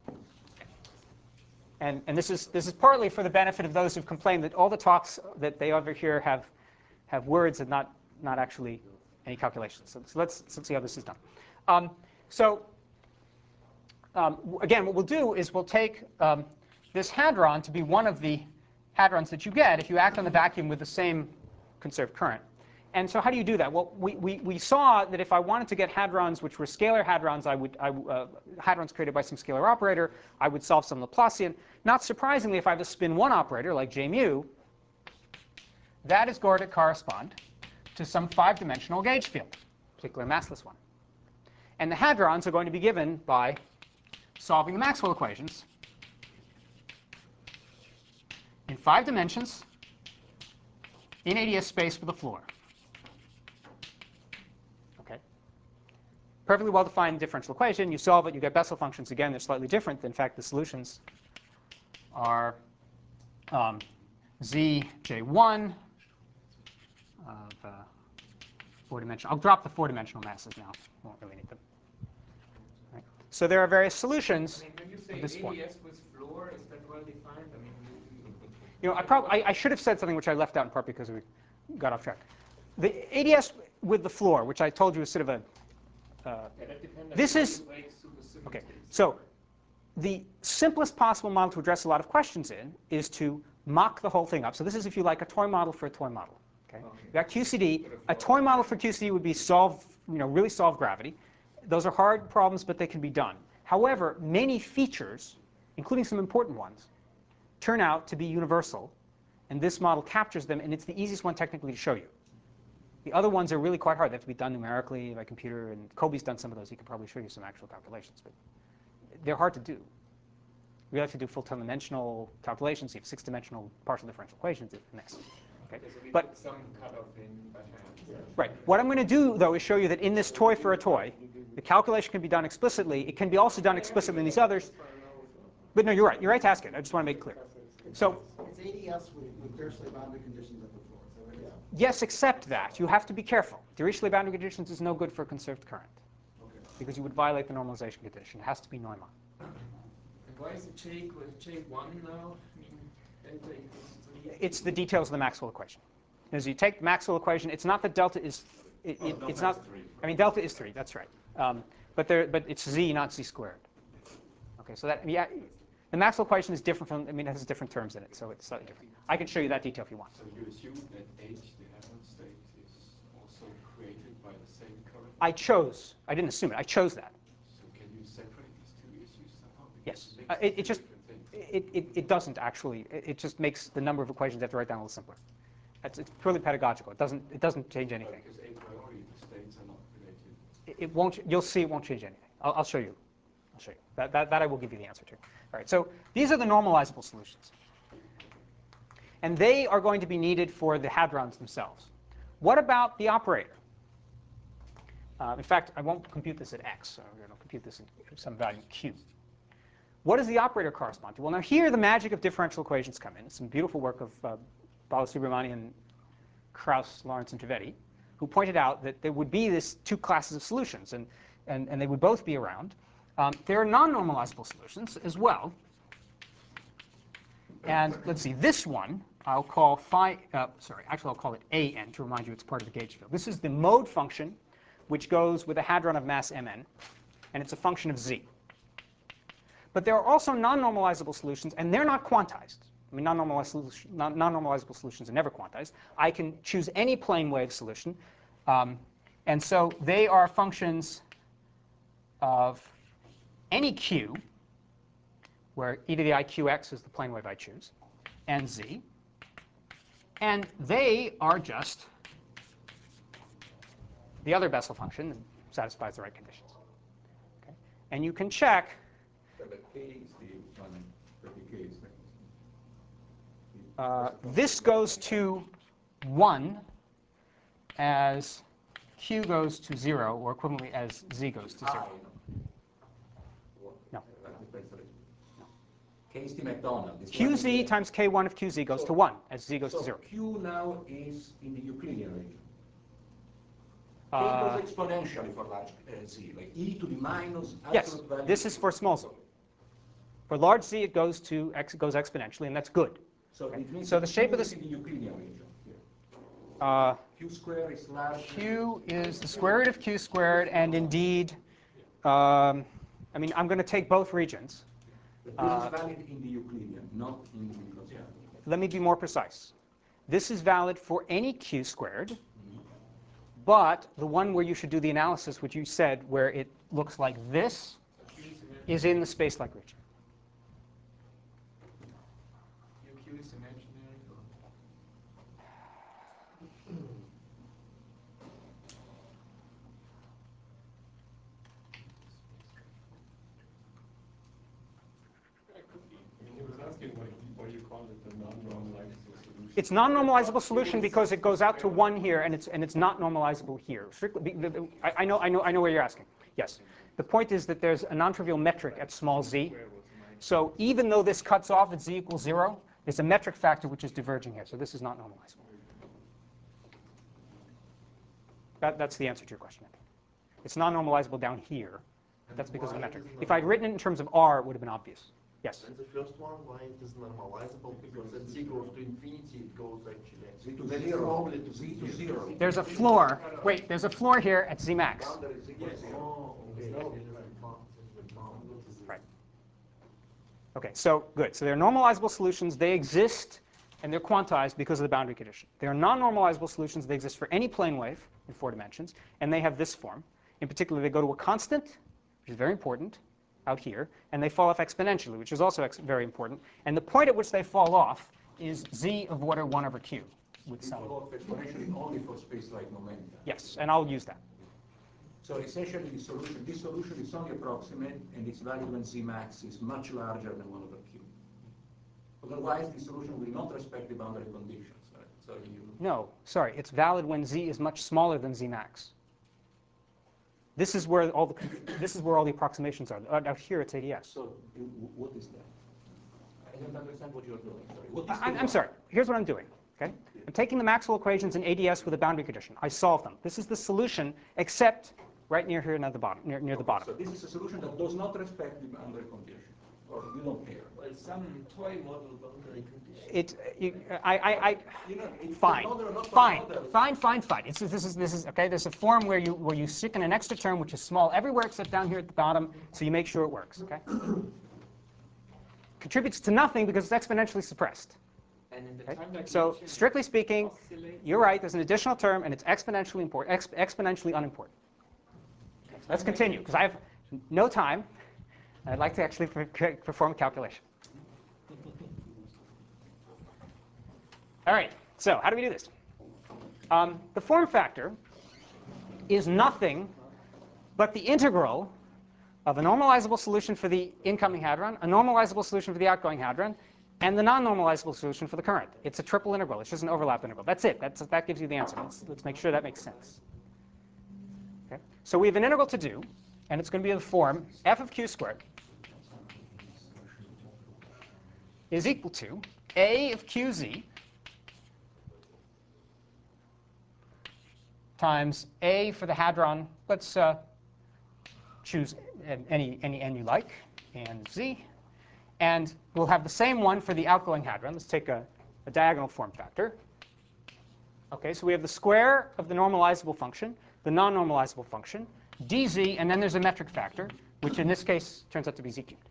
and and this, is, this is partly for the benefit of those who've complained that all the talks that they over here have, have words and not, not actually any calculations. So, so let's, let's see how this is done. Um, so um, again, what we'll do is we'll take um, this hadron to be one of the hadrons that you get if you act on the vacuum with the same conserved current. And so how do you do that? Well, we, we, we saw that if I wanted to get hadrons which were scalar hadrons, I would, I, uh, hadrons created by some scalar operator, I would solve some Laplacian. Not surprisingly, if I have a spin one operator like J mu, that is going to correspond to some five-dimensional gauge field, particular massless one. And the hadrons are going to be given by solving the Maxwell equations in five dimensions in A D S space with a floor. Okay. Perfectly well-defined differential equation. You solve it, you get Bessel functions. Again, they're slightly different. In fact, the solutions are um, z j one of uh, four-dimensional. I'll drop the four-dimensional masses now. Won't really need them. Right. So there are various solutions. I mean, when you say of this form. A D S with floor, is that well defined? I mean, You know, I probably I, I should have said something which I left out in part because we got off track. The A D S with the floor, which I told you is sort of a. Uh, this is okay. So the simplest possible model to address a lot of questions in is to mock the whole thing up. So this is, if you like, a toy model for a toy model. Okay. okay. You got Q C D. A toy model for Q C D would be solve, you know, really solve gravity. Those are hard problems, but they can be done. However, many features, including some important ones, turn out to be universal, and this model captures them, and it's the easiest one technically to show you. The other ones are really quite hard. They have to be done numerically by computer, and Kobe's done some of those. He can probably show you some actual calculations, but they're hard to do. We have to do full ten-dimensional calculations. You have six-dimensional partial differential equations. It's next. Okay. so we But put some cutoff in by hand. right. What I'm going to do, though, is show you that in this toy for a toy, the calculation can be done explicitly. It can be also done explicitly in these others. But no, you're right. You're right to ask it. I just want to make it clear. So It's A D S with, with Dirichlet boundary conditions at the floor. Is that what it is? yes, except that you have to be careful. Dirichlet boundary conditions is no good for conserved current Okay. because you would violate the normalization condition. It has to be Neumann. And why is it J equal J one now? I mean, delta equals three. It's the details of the Maxwell equation. As you take the Maxwell equation, it's not that delta is, it, Oh, it, delta it's not, is three. I mean, delta is three, that's right. Um, but, there, but it's z, not z squared. Okay, so that, yeah, the Maxwell equation is different from, I mean, it has different terms in it, so it's slightly different. I can show you that detail if you want. So you assume that H, the Hadron state, is also created by the same current? I chose, I didn't assume it, I chose that. So can you separate these two issues somehow? Yes, Because uh, makes it, it two just, different things. it, it, it doesn't actually, it, it just makes the number of equations you have to write down a little simpler. It's, it's purely pedagogical, it doesn't, it doesn't change Well, anything. because a priori the states are not related. It, it won't, you'll see it won't change anything. I'll, I'll show you. I'll show you. That, that, that I will give you the answer to. All right, so these are the normalizable solutions. And they are going to be needed for the hadrons themselves. What about the operator? Uh, in fact, I won't compute this at x. So we're going to compute this at some value q. What does the operator correspond to? Well, now here the magic of differential equations come in. It's some beautiful work of uh, Balasubramanian, Krauss, Lawrence, and Trivedi, who pointed out that there would be this two classes of solutions, and, and, and they would both be around. Um, there are non-normalizable solutions as well. And let's see, this one I'll call phi, uh, sorry, actually I'll call it A n to remind you it's part of the gauge field. This is the mode function which goes with a hadron of mass mn, and it's a function of z. But there are also non-normalizable solutions, and they're not quantized. I mean, non-normalized solution, non- non-normalizable solutions are never quantized. I can choose any plane wave solution, um, and so they are functions of any q, where e to the I qx is the plane wave I choose, and z. And they are just the other Bessel function that satisfies the right conditions. Okay? And you can check. So the K is the one, the K is Uh, this goes to one as q goes to zero, or equivalently as z goes to zero. No. K is the McDonald. This one is Qz the- times k one of qz goes So- to one as z goes so to zero. Q now is in the Euclidean region. K Uh, goes exponentially for large uh, z, like e to the minus yes, absolute value. this is for small z. For large z, it goes to x, it goes exponentially, and that's good. So it means So that the shape Q of is this- in the Euclidean region here. Uh, Q squared is large. q is the square root of q squared, and indeed, um, I mean, I'm going to take both regions. But this uh, is valid in the Euclidean, not in the Euclidean. Let me be more precise. This is valid for any q squared, but the one where you should do the analysis, which you said, where it looks like this, is in the space-like region. Your Q is imaginary. He was asking why, why you call it the non-normalizable solution. It's non-normalizable solution because it goes out to one here, and it's and it's not normalizable here. Strictly, the, the, I, I know, I know, I know where you're asking. Yes, the point is that there's a non-trivial metric at small z. So even though this cuts off at z equals zero, there's a metric factor which is diverging here. So this is not normalizable. That, that's the answer to your question. It's non-normalizable down here. That's because of the metric. If I'd written it in terms of r, it would have been obvious. Yes. And the first one, why it is normalizable? Because when z goes to infinity, it goes actually. Z to Then zero. probably to Z to zero. zero. There's a floor. Wait, there's a floor here at z max. Oh, okay. Right. Okay, so good. So they're normalizable solutions. They exist, and they're quantized because of the boundary condition. They are non-normalizable solutions. They exist for any plane wave in four dimensions, and they have this form. In particular, they go to a constant, which is very important, out here, and they fall off exponentially, which is also ex very important. And the point at which they fall off is z of order one over q. With They some. fall off exponentially only for space-like momentum. Yes, and I'll use that. So essentially, the solution, this solution is only approximate, and it's valid when Z max is much larger than one over Q. Otherwise, the solution will not respect the boundary conditions. Right? So you. No, sorry, it's valid when z is much smaller than z max. This is where all the this is where all the approximations are. Out here, it's A D S. So w- what is that? don't understand what you're doing. Sorry. What is I- I'm, the I'm sorry. Here's what I'm doing. Okay? I'm taking the Maxwell equations in A D S with a boundary condition. I solve them. This is the solution, except right near here, near the bottom. Near, near the bottom. So this is a solution that does not respect the boundary condition, or you don't care. Well, some toy model boundary condition. It, you, I, I, I, You know, it's fine, another- another fine, model. fine, fine, fine. It's, this is, this is, okay, there's a form where you, where you stick in an extra term, which is small everywhere except down here at the bottom, so you make sure it works, okay? Contributes to nothing because it's exponentially suppressed. And in the Okay? time dilation, So strictly speaking, oscillate. you're right, there's an additional term, and it's exponentially important, exp exponentially unimportant. Okay, so let's continue, because I have no time, and I'd like to actually per perform a calculation. All right, so how do we do this? Um, the form factor is nothing but the integral of a normalizable solution for the incoming hadron, a normalizable solution for the outgoing hadron, and the non-normalizable solution for the current. It's a triple integral. It's just an overlap integral. That's it. That's, that gives you the answer. Let's, let's make sure that makes sense. Okay? So we have an integral to do, and it's going to be in the form f of q squared is equal to a of qz times a for the hadron. Let's uh, choose any, any n you like, and z. And we'll have the same one for the outgoing hadron. Let's take a, a diagonal form factor. OK, so we have the square of the normalizable function, the non-normalizable function, dz, and then there's a metric factor, which in this case turns out to be z cubed.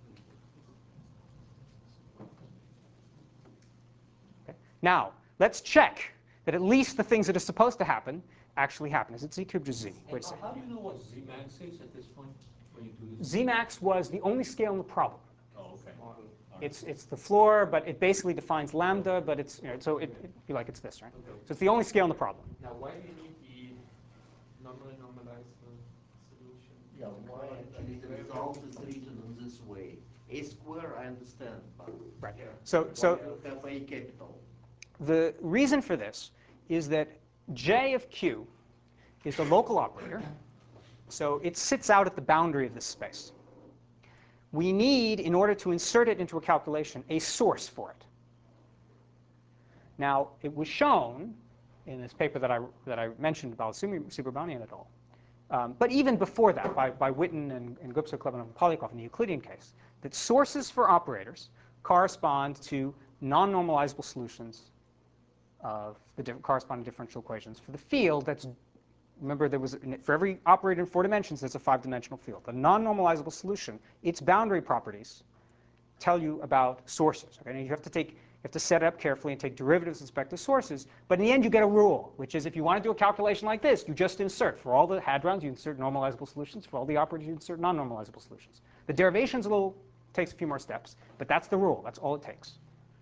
Okay. Now, let's check that at least the things that are supposed to happen actually happen. Is it z cubed or z? Wait a second. How do you know what Z max is at this point when you do this? Z max was the only scale in the problem. Oh, okay. It's, it's the floor, but it basically defines lambda, but it's, you know, so it, it, you like it's this, right? So it's the only scale in the problem. Now, why do you need the normally normalized solution? Yeah, why actually the result is written in this way? A square, I understand, but Right. So, so why you have A capital? the reason for this is that J of Q is the local operator, so it sits out at the boundary of this space. We need, in order to insert it into a calculation, a source for it. Now, it was shown in this paper that I, that I mentioned about Subramanian et al., um, but even before that, by, by Witten and, and Gupta, Klebanov, and Polyakov in the Euclidean case, that sources for operators correspond to non-normalizable solutions of the diff corresponding differential equations for the field that's, remember, there was, for every operator in four dimensions, there's a five-dimensional field. The non-normalizable solution, its boundary properties tell you about sources. Okay? And you have to take, you have to set it up carefully and take derivatives with respect to sources. But in the end, you get a rule, which is if you want to do a calculation like this, you just insert. For all the hadrons, you insert normalizable solutions. For all the operators, you insert non-normalizable solutions. The derivation's a little, takes a few more steps, but that's the rule. That's all it takes.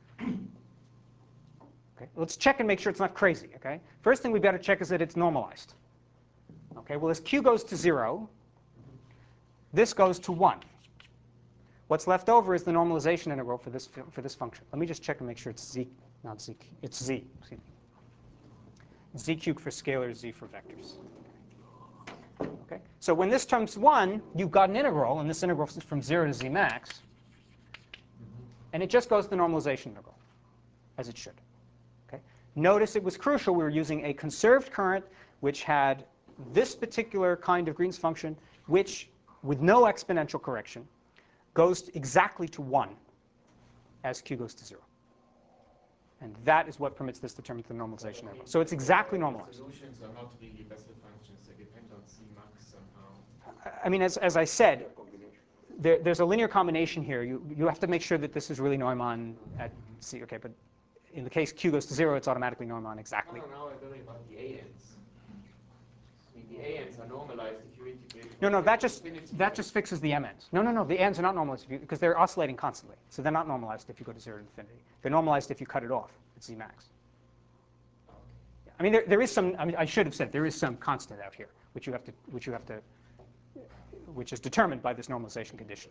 Okay? Let's check and make sure it's not crazy. Okay? First thing we better check is that it's normalized. Okay, well, as q goes to zero, this goes to one. What's left over is the normalization integral for this for this function. Let me just check and make sure it's z, not z. It's z. Excuse me. Z cubed for scalars, z for vectors. Okay. So when this term's one, you've got an integral, and this integral is from zero to z max, and it just goes to the normalization integral, as it should. Okay. Notice it was crucial. We were using a conserved current, which had this particular kind of Green's function, which, with no exponential correction, goes to exactly to one as q goes to zero. And that is what permits this to determine the normalization interval. So it's exactly normalized. Solutions are not really Bessel functions. They depend on C max somehow. I mean, as, as I said, there, there's a linear combination here. You, you have to make sure that this is really Neumann at C. Okay, but in the case q goes to zero, it's automatically Neumann exactly. No, no, now I worry about the A Ns. I mean, the A Ns are normalized if you integrate. No, no, that just infinity. that just fixes the M Ns. No, no, no, the Ns are not normalized if you, because they're oscillating constantly. So they're not normalized if you go to zero to infinity. They're normalized if you cut it off at Z max. Yeah, I mean, there, there is some. I mean, I should have said there is some constant out here, which you have to, which you have to, which is determined by this normalization condition.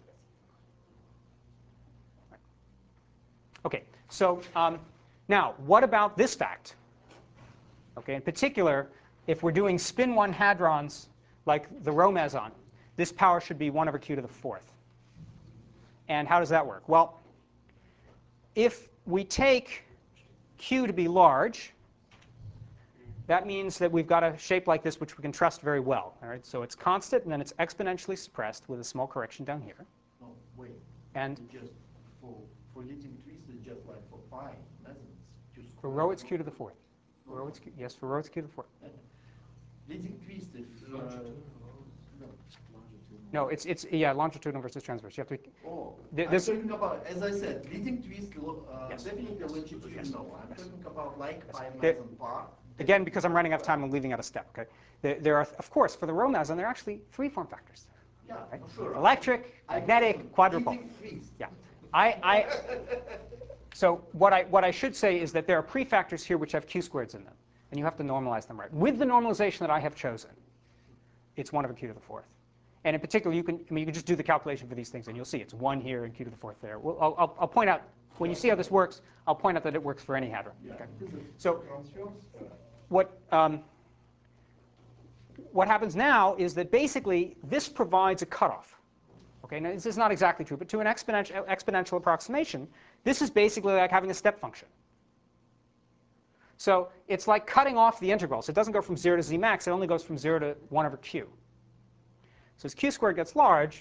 Right. Okay, so um, now what about this fact? Okay, in particular, if we're doing spin one hadrons like the rho meson, this power should be one over q to the fourth. And how does that work? Well, if we take Q to be large, that means that we've got a shape like this which we can trust very well. All right? So it's constant, and then it's exponentially suppressed with a small correction down here. No, wait. And It's just for, for leading twist, it's just like for pi measurements. Just for rho, it's Q to the fourth. For rho, it's Q, yes, for rho, it's Q to the fourth. Leading twist, if, uh, no. No, it's, it's yeah, longitudinal versus transverse. You have to. Oh, Th- I'm this- talking about, as I said, leading twist, uh, Yes. definitely longitudinal. I'm talking about like pi There- meson par. Again, because I'm running out of time, I'm leaving out a step. Okay. There, there are, of course, for the rho meson, there are actually three form factors. Yeah, Right? for sure. Electric, I magnetic, mentioned quadrupole. leading twist. Yeah. I, I, so what I, what I should say is that there are prefactors here which have Q squareds in them, and you have to normalize them right. With the normalization that I have chosen, it's one over Q to the fourth. And in particular, you can, I mean, you can just do the calculation for these things, and you'll see it's one here and Q to the fourth there. Well, I'll, I'll, I'll point out, when you see how this works, I'll point out that it works for any hadron. Okay. So what, um, what happens now is that basically this provides a cutoff. Okay, now this is not exactly true, but to an exponential, exponential approximation, this is basically like having a step function. So it's like cutting off the integrals. It doesn't go from zero to z max. It only goes from zero to one over q. So as q squared gets large,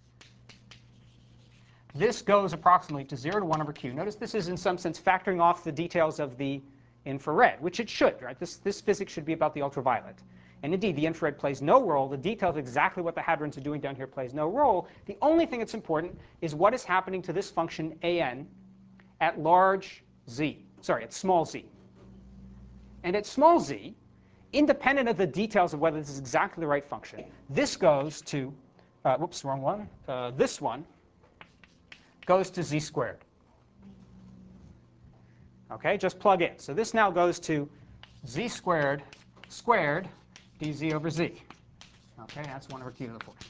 this goes approximately to zero to one over q. Notice this is in some sense factoring off the details of the infrared, which it should. Right? This, this physics should be about the ultraviolet. And indeed, the infrared plays no role. The details of exactly what the hadrons are doing down here plays no role. The only thing that's important is what is happening to this function an at large z. Sorry, at small z. And at small z, independent of the details of whether this is exactly the right function, this goes to, uh, whoops, wrong one. Uh, this one goes to z squared. Okay, just plug in. So this now goes to z squared squared dz over z. Okay, that's one over q to the fourth.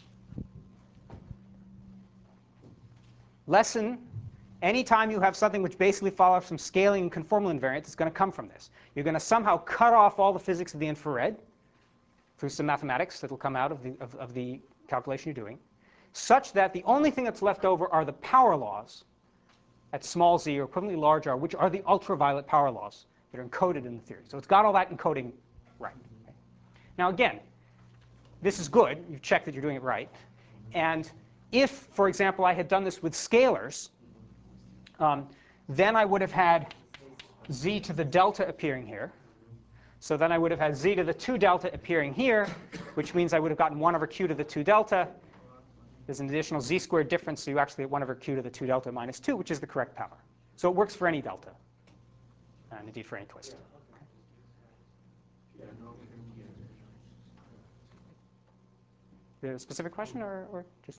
Lesson, anytime you have something which basically follows from scaling and conformal invariant, it's going to come from this. You're going to somehow cut off all the physics of the infrared through some mathematics that will come out of the, of, of the calculation you're doing, such that the only thing that's left over are the power laws at small z or equivalently large r, which are the ultraviolet power laws that are encoded in the theory. So it's got all that encoding right. Okay. Now again, this is good. You've checked that you're doing it right. And if, for example, I had done this with scalars, um, then I would have had z to the delta appearing here. So then I would have had z to the two delta appearing here, which means I would have gotten one over q to the two delta. There's an additional z squared difference, so you actually get one over q to the two delta minus two, which is the correct power. So it works for any delta, and indeed for any twist. Okay. A specific question, or, or just?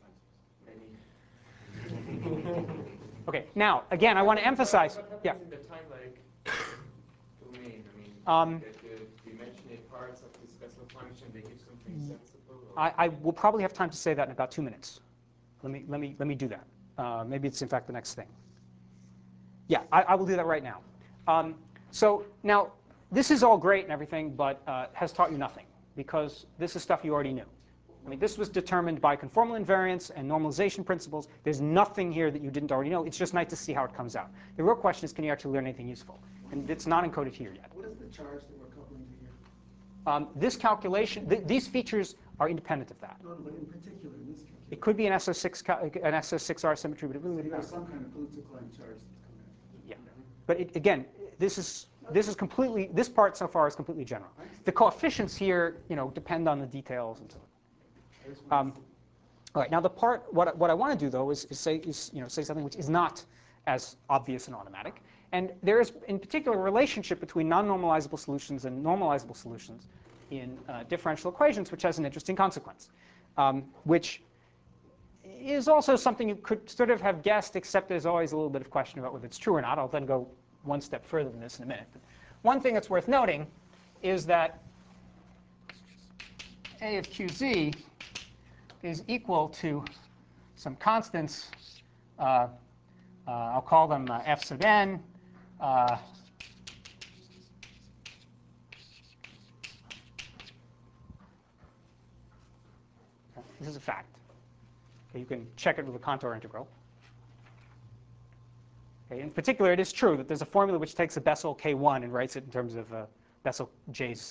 Okay. Now, again, I want to emphasize. Yeah. In the time-like domain, I mean, Um, that the dimensionate parts of this Bessel function, they give something sensible? Or? I, I will probably have time to say that in about two minutes. Let me let me let me do that. Uh, maybe it's in fact the next thing. Yeah, I, I will do that right now. Um, so now this is all great and everything, but uh, has taught you nothing because this is stuff you already knew. I mean, this was determined by conformal invariance and normalization principles. There's nothing here that you didn't already know. It's just nice to see how it comes out. The real question is, can you actually learn anything useful? And it's not encoded here yet. What is the charge that we're coupling to here? Um, this calculation, th these features are independent of that. No, but in particular, in this calculation. It could be an S O six, an S O six R symmetry, but it really So wouldn't there's matter. some kind of Kaluza-Klein charge that's coming in. Yeah, but it, again, this is this is completely this part so far is completely general. The coefficients here, you know, depend on the details and so on. Um, all right, now the part what what I want to do though is, is say is you know say something which is not as obvious and automatic, and there is in particular a relationship between non-normalizable solutions and normalizable solutions in uh, differential equations, which has an interesting consequence, um, which is also something you could sort of have guessed, except there's always a little bit of question about whether it's true or not. I'll then go one step further than this in a minute. But one thing that's worth noting is that A of qz is equal to some constants. Uh, uh, I'll call them uh, f sub n. Uh, this is a fact. Okay, you can check it with a contour integral. Okay, in particular, it is true that there's a formula which takes a Bessel K one and writes it in terms of uh, Bessel J's.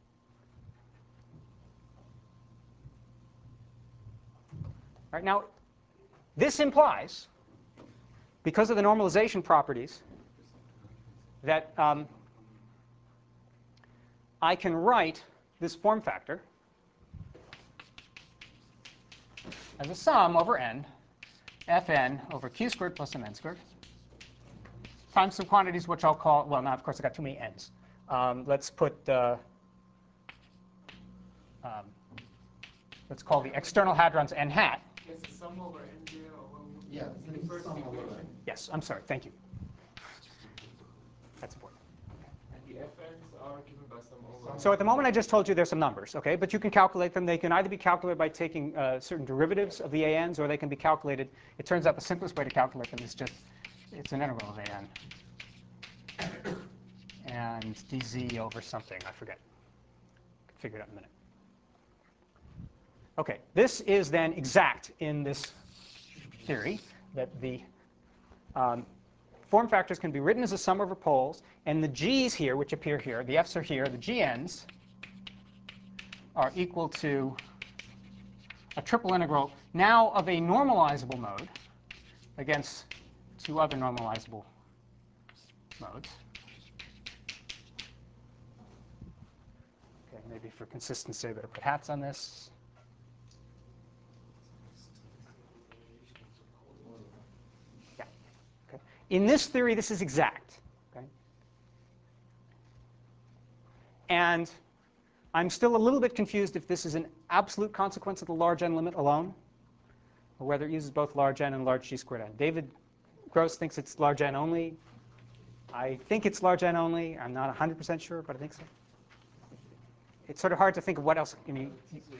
All right, now, this implies, because of the normalization properties, that um, I can write this form factor as a sum over n, Fn over q squared plus m n squared, times some quantities which I'll call, well, now, of course, I've got too many n's. Um, let's put, uh, um, let's call the external hadrons n hat. Yes, the sum over n there, or Yeah, in this the is first sum over equation. n. Yes, I'm sorry, thank you. That's important. And the fn's are given by sum over. So at the moment, I just told you there's some numbers, okay? But you can calculate them. They can either be calculated by taking uh, certain derivatives of the A Ns, or they can be calculated. It turns out the simplest way to calculate them is just, it's an integral of A N. And dz over something, I forget. Can figure it out in a minute. Okay, this is then exact in this theory, that the um, form factors can be written as a sum over poles, and the g's here, which appear here, the f's are here, the gn's are equal to a triple integral now of a normalizable mode against two other normalizable modes. Okay, maybe for consistency, I better put hats on this. Yeah. Okay. In this theory, this is exact. Okay. And I'm still a little bit confused if this is an absolute consequence of the large n limit alone, or whether it uses both large n and large g squared n. David Gross thinks it's large n only. I think it's large n only. I'm not one hundred percent sure, but I think so. It's sort of hard to think of what else. I mean,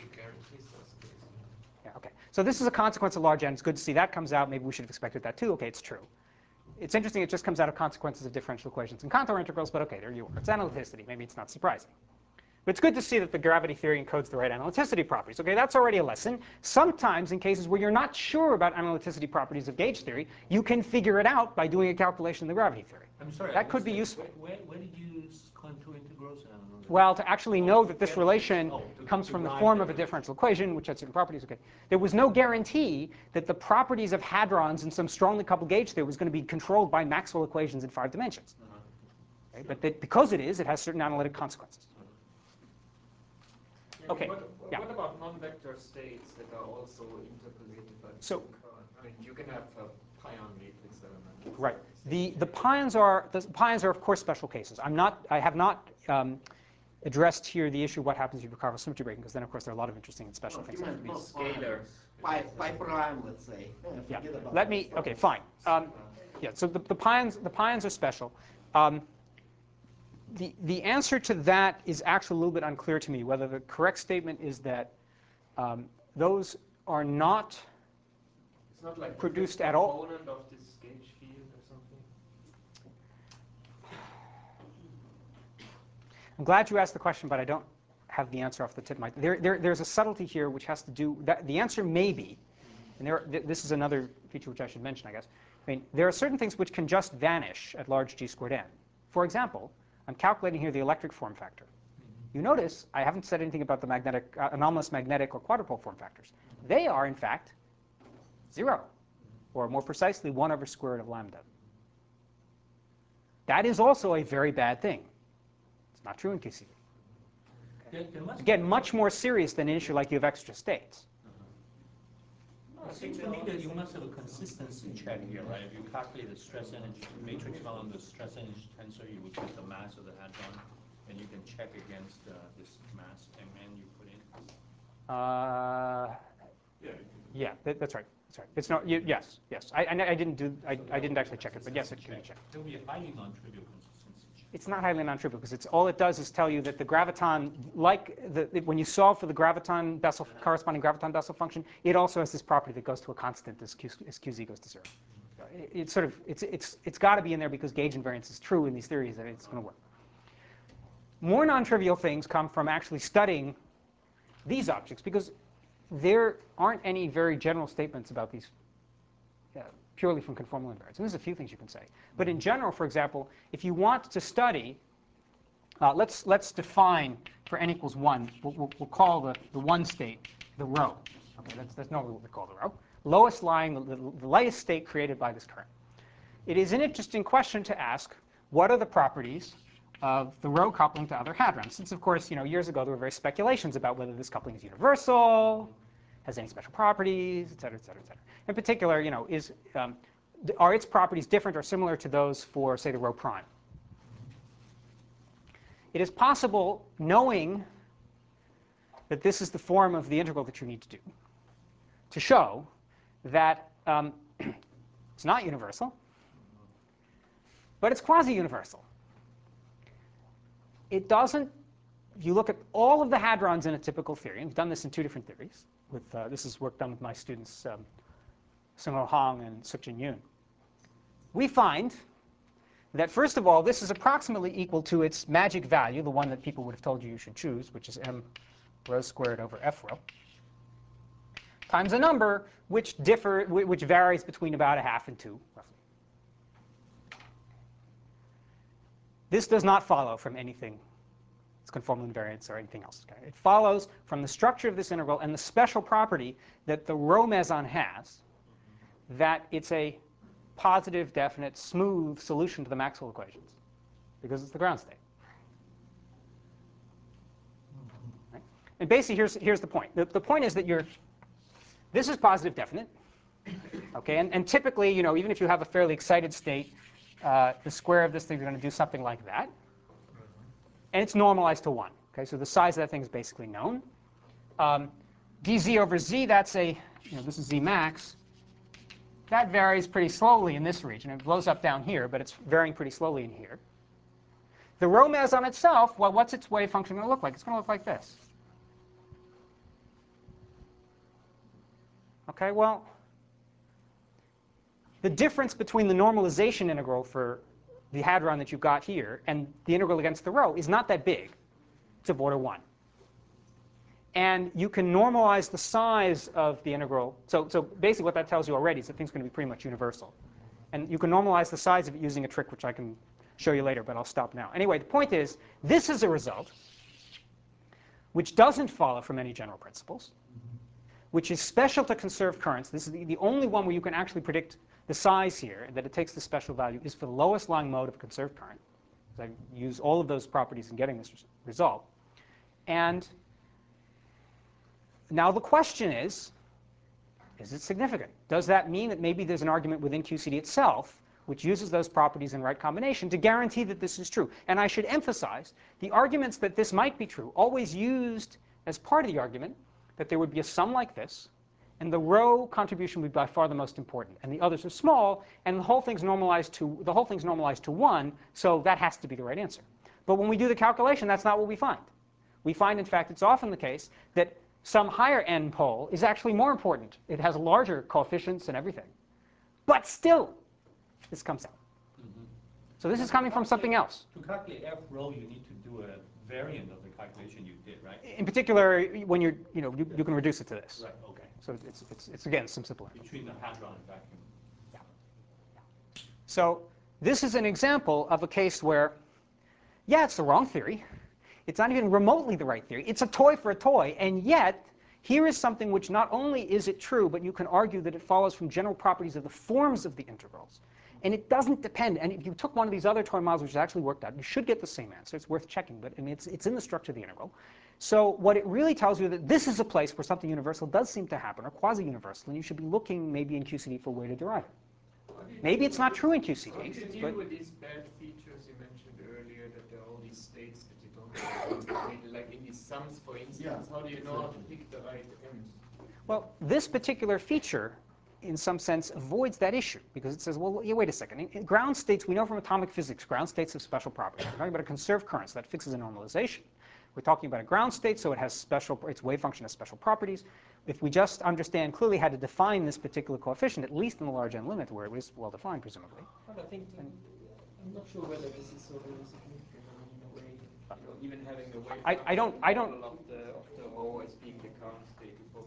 yeah, okay. So this is a consequence of large n. It's good to see that comes out. Maybe we should have expected that too. Okay, it's true. It's interesting. It just comes out of consequences of differential equations and contour integrals. But okay, there you are. It's analyticity. Maybe it's not surprising. But it's good to see that the gravity theory encodes the right analyticity properties. Okay, that's already a lesson. Sometimes in cases where you're not sure about analyticity properties of gauge theory, you can figure it out by doing a calculation in the gravity theory. I'm sorry. That could be useful. Where, where, where did you use contour integrals? I don't know. Well, to actually know that this Get- relation oh, to- comes to from the derive form the of a relation. differential equation, which has certain properties. Okay, there was no guarantee that the properties of hadrons in some strongly coupled gauge theory was going to be controlled by Maxwell equations in five dimensions. Uh-huh. Okay, but that because it is, it has certain analytic consequences. Yeah, Okay, What, yeah. what about non-vector states that are also interpolated by the So- same current? I mean, you can have a pion matrix element. Right. The the pions are the pions are of course special cases. I'm not. I have not um, addressed here the issue what happens if you Ricardo symmetry breaking, because then of course there are a lot of interesting and special Well, things. you that meant have to be- not Scalars. Pi, pi prime, let's say. Yeah. Forget about Let that me. stuff. Okay. Fine. Um, yeah. So the the pions the pions are special. Um, the the answer to that is actually a little bit unclear to me. Whether the correct statement is that um, those are not It's not like produced the at all. component of this gauge field or something. I'm glad you asked the question, but I don't have the answer off the tip of my. There, there, there's a subtlety here which has to do. That, the answer may be, and there, th this is another feature which I should mention, I guess. I mean, there are certain things which can just vanish at large g squared n. For example, I'm calculating here the electric form factor. You notice I haven't said anything about the magnetic, uh, anomalous magnetic or quadrupole form factors. They are, in fact, zero, or more precisely, one over square root of lambda. That is also a very bad thing. It's not true in Q C D. There, there must Again, be- much more serious than an issue like you have extra states. It seems to me that you must have a consistency check here, right? If you calculate the stress energy matrix found the stress energy tensor, you would get the mass of the hadron, and you can check against uh, this mass M N you put in. Uh, Yeah. yeah, that, that's right. That's right. It's not. You, yes, yes. I, I, I didn't do. I, I didn't actually check it, but yes, it can be checked. It would be a highly non-trivial consistency check. It's not highly non-trivial because it's all it does is tell you that the graviton, like the, it- when you solve for the graviton Bessel corresponding graviton Bessel function, it also has this property that goes to a constant as, Q, as Q Z goes to zero. It, it's sort of it's it's it's got to be in there because gauge invariance is true in these theories that it's going to work. More non-trivial things come from actually studying these objects because there aren't any very general statements about these uh, purely from conformal invariance. And there's a few things you can say. But in general, for example, if you want to study, uh, let's, let's define for n equals one, we'll, we'll, we'll call the, the one state the rho. Okay, that's, that's normally what we call the rho. Lowest lying, the, the, the lightest state created by this current. It is an interesting question to ask, what are the properties of the rho coupling to other hadrons? Since, of course, you know, years ago there were various speculations about whether this coupling is universal, has any special properties, et cetera, et cetera, et cetera. In particular, you know, is, um, are its properties different or similar to those for, say, the rho prime? It is possible, knowing that this is the form of the integral that you need to do, to show that um, it's not universal, but it's quasi-universal. It doesn't, if you look at all of the hadrons in a typical theory, and we've done this in two different theories, with, uh, this is work done with my students um, Seung-Ho Hong and Suk-Jin Yoon, we find that, first of all, this is approximately equal to its magic value, the one that people would have told you you should choose, which is m rho squared over f rho, times a number which differ, which varies between about a half and two, roughly. This does not follow from anything, it's conformal invariance or anything else. Okay? It follows from the structure of this integral and the special property that the rho meson has, that it's a positive, definite, smooth solution to the Maxwell equations, because it's the ground state. Right? And basically, here's, here's the point. The, the point is that you're, this is positive, definite. Okay? And, and typically, you know, even if you have a fairly excited state, uh, the square of this thing is going to do something like that. And it's normalized to one. Okay? So the size of that thing is basically known. Um, dz over z, that's a, you know, this is z max. That varies pretty slowly in this region. It blows up down here, but it's varying pretty slowly in here. The rho meson itself, well, what's its wave function going to look like? It's going to look like this. Okay, well, the difference between the normalization integral for the hadron that you've got here and the integral against the rho is not that big. It's of order one. And you can normalize the size of the integral. So, so basically what that tells you already is that things are going to be pretty much universal. And you can normalize the size of it using a trick which I can show you later, but I'll stop now. Anyway, the point is, this is a result which doesn't follow from any general principles, which is special to conserved currents. This is the, the only one where you can actually predict the size here, and that it takes the special value, is for the lowest lying mode of conserved current. I use all of those properties in getting this res result. And now the question is, is it significant? Does that mean that maybe there's an argument within Q C D itself which uses those properties in right combination to guarantee that this is true? And I should emphasize, the arguments that this might be true always used as part of the argument that there would be a sum like this, and the rho contribution would be by far the most important, and the others are small, and the whole thing's normalized to the whole thing's normalized to one, so that has to be the right answer. But when we do the calculation, that's not what we find. We find, in fact, it's often the case that some higher n pole is actually more important. It has larger coefficients and everything. But still, this comes out. Mm-hmm. So this is coming from something else. To calculate f rho, you need to do a variant of the calculation you did, right? In particular, when you're, you know, you, you can reduce it to this. Right, okay. So it's, it's, it's again, some simpler. Between the hadron and vacuum. Yeah. Yeah. So this is an example of a case where, yeah, it's the wrong theory. It's not even remotely the right theory. It's a toy for a toy, and yet here is something which not only is it true, but you can argue that it follows from general properties of the forms of the integrals. And it doesn't depend. And if you took one of these other toy models which is actually worked out, you should get the same answer. It's worth checking, but I mean, it's, it's in the structure of the integral. So what it really tells you that this is a place where something universal does seem to happen, or quasi-universal, and you should be looking maybe in Q C D for a way to derive it. Maybe it's not true in Q C D. How do you deal with these bad features you mentioned earlier, that there are all these states that you don't know, like in these sums, for instance? Yeah, How do you know how to pick the right end? Well, this particular feature, in some sense, avoids that issue, because it says, well, yeah, wait a second. In, in ground states, we know from atomic physics, ground states have special properties. We're talking about a conserved current, so that fixes a normalization. We're talking about a ground state, so it has special, its wave function has special properties. If we just understand clearly how to define this particular coefficient, at least in the large n limit, where it is well defined, presumably. But I think, I'm not sure whether this is so very significant. I mean, in a way, You know, even having the wave I, I don't, I don't, model of the of the rho as being the current state would probably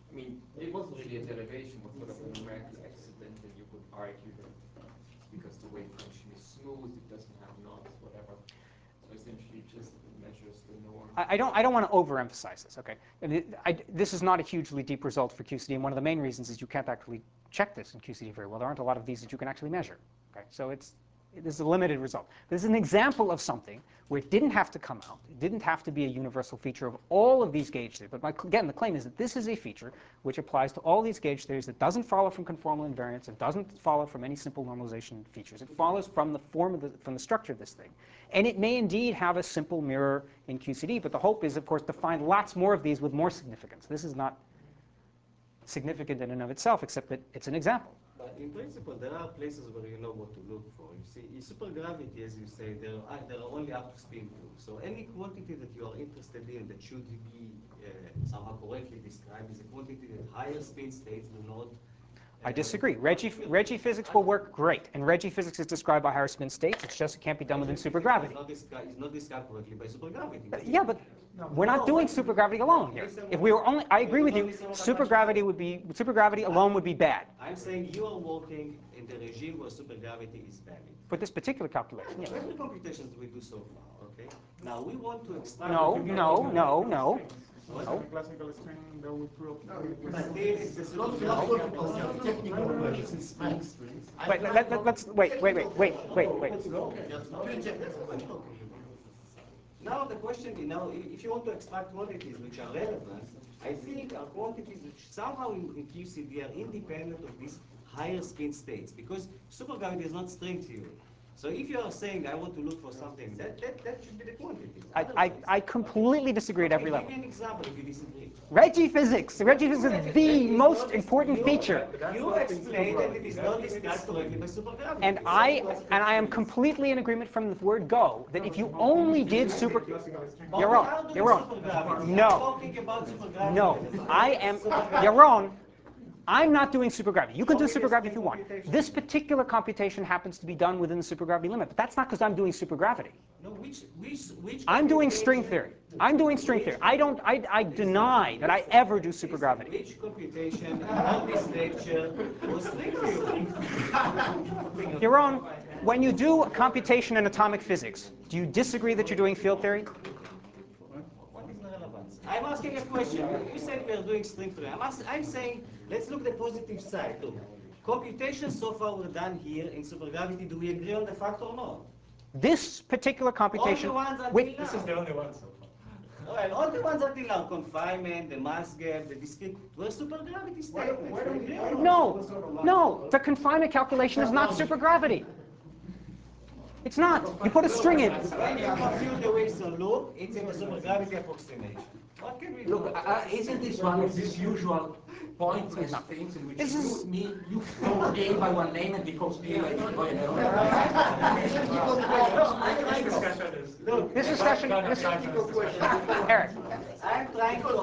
I mean, it wasn't really a derivation, but sort of a numerical accident, and you could argue that because the wave function is smooth, it doesn't have knots, whatever. So essentially, just measures the norm. I, I don't. I don't want to overemphasize this. Okay, I mean, I, this is not a hugely deep result for Q C D, and one of the main reasons is you can't actually check this in Q C D very well. There aren't a lot of these that you can actually measure. Okay, so it's this is a limited result. This is an example of something where it didn't have to come out. It didn't have to be a universal feature of all of these gauge theories. But my, again, the claim is that this is a feature which applies to all these gauge theories that doesn't follow from conformal invariance. It doesn't follow from any simple normalization features. It follows from the form of the, from the structure of this thing. And it may indeed have a simple mirror in Q C D. But the hope is, of course, to find lots more of these with more significance. This is not significant in and of itself, except that it's an example. But in principle, there are places where you know what to look for. You see, in supergravity, as you say, there are, there are only up to spin two. So any quantity that you are interested in that should be uh, somehow correctly described is a quantity that higher spin states do not. Uh, I disagree. Reggie, Reggie physics will work great. And Reggie physics is described by higher spin states. It's just it can't be done within supergravity. It's not, it's not described correctly by supergravity. Uh, yeah, but we're not doing supergravity alone here. If we were only, I agree with you, supergravity would be, supergravity alone would be bad. I'm saying you are working in the regime where supergravity is valid. For this particular calculation, yes. Every computations we do so far, okay? Now we want to extract. No, no, no, no. What? No. Classical string that would prove. But still, it's the Not philosophical, just technical questions. Wait, let, let, let's, wait, wait, wait, wait, wait, wait. Now the question is, now if you want to extract quantities which are relevant, I think are quantities which somehow in, in Q C D are independent of these higher spin states, because supergravity is not string theory. So if you are saying I want to look for something, that, that, that should be the quantity. I, I, I completely disagree at every Okay, level. give me an example if you disagree. Reggie physics. Reggie physics is the most important feature. You explained that it is not described correctly by supergravity. And I, and I am completely in agreement from the word go that if you only did super, you're wrong. You're wrong. No. No. I am. You're wrong. I'm not doing supergravity. You can do supergravity if you want. This particular computation happens to be done within the supergravity limit, but that's not because I'm doing supergravity. No, which, which, which I'm doing string theory. I'm doing string theory. I don't. I, I deny that I ever do supergravity. Which computation in all this lecture was string theory? You're wrong. When you do computation in atomic physics, do you disagree that you're doing field theory? What is the relevance? I'm asking a question. You said we are doing string theory. I'm, ask, I'm saying, let's look at the positive side. Look, computations so far were done here in supergravity. Do we agree on the fact or not? This particular computation. All the ones until with, now. This is the only one so far. Well, all the ones until now, confinement, the mass gap, the discrete, were supergravity statements. why don't We we- agree on no, no. The confinement calculation is not supergravity. It's not. You put a string in. When you compute the Wilson loop, it's in the supergravity approximation. What can we do? Look, uh, isn't this one of these usual pointless things in which This you is- mean you call A by one name and because A by Look, This discussion. This, Eric. I'm trying to.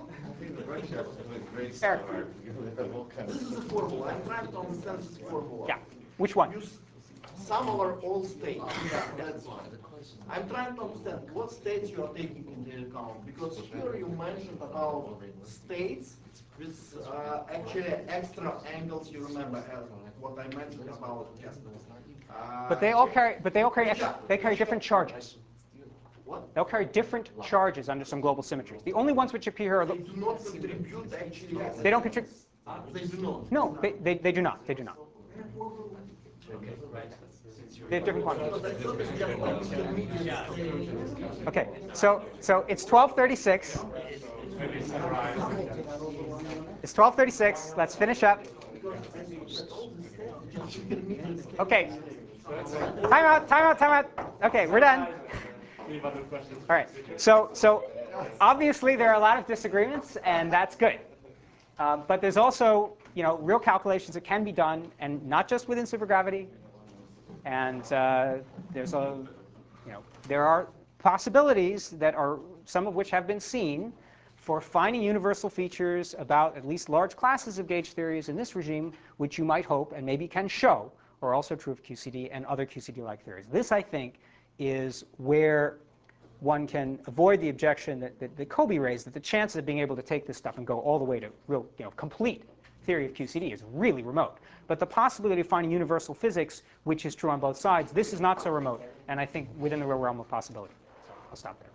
Eric. This is a formula. I'm trying to understand this formula. Yeah. Which one? You s- sum over all states. That's one. I'm trying to understand what states you are taking into account, because here you mentioned about states with uh, actually extra angles. You remember uh, what I mentioned about just. Uh, But they all carry. But they all carry. Extra, they carry different charges. What? They'll carry different charges under some global symmetries. The only ones which appear are They the. do not contribute actually. They don't contribute. They do not. No, they, they, they do not. They do not. They have different quantities. Because I thought it's just like intermediate. Okay. So so it's twelve thirty-six. It's twelve thirty-six. Let's finish up. Okay. Time out. Time out. Time out. Okay, we're done. All right. So so obviously there are a lot of disagreements, and that's good. Uh, but there's also, you know, real calculations that can be done, and not just within supergravity. And uh, there's a, you know, there are possibilities that are, some of which have been seen, for finding universal features about at least large classes of gauge theories in this regime, which you might hope and maybe can show are also true of Q C D and other Q C D-like theories. This, I think, is where one can avoid the objection that, that, that Kobe raised, that the chances of being able to take this stuff and go all the way to real, you know, complete theory of Q C D is really remote. But the possibility of finding universal physics, which is true on both sides, this is not so remote, and I think within the real realm of possibility. So I'll stop there.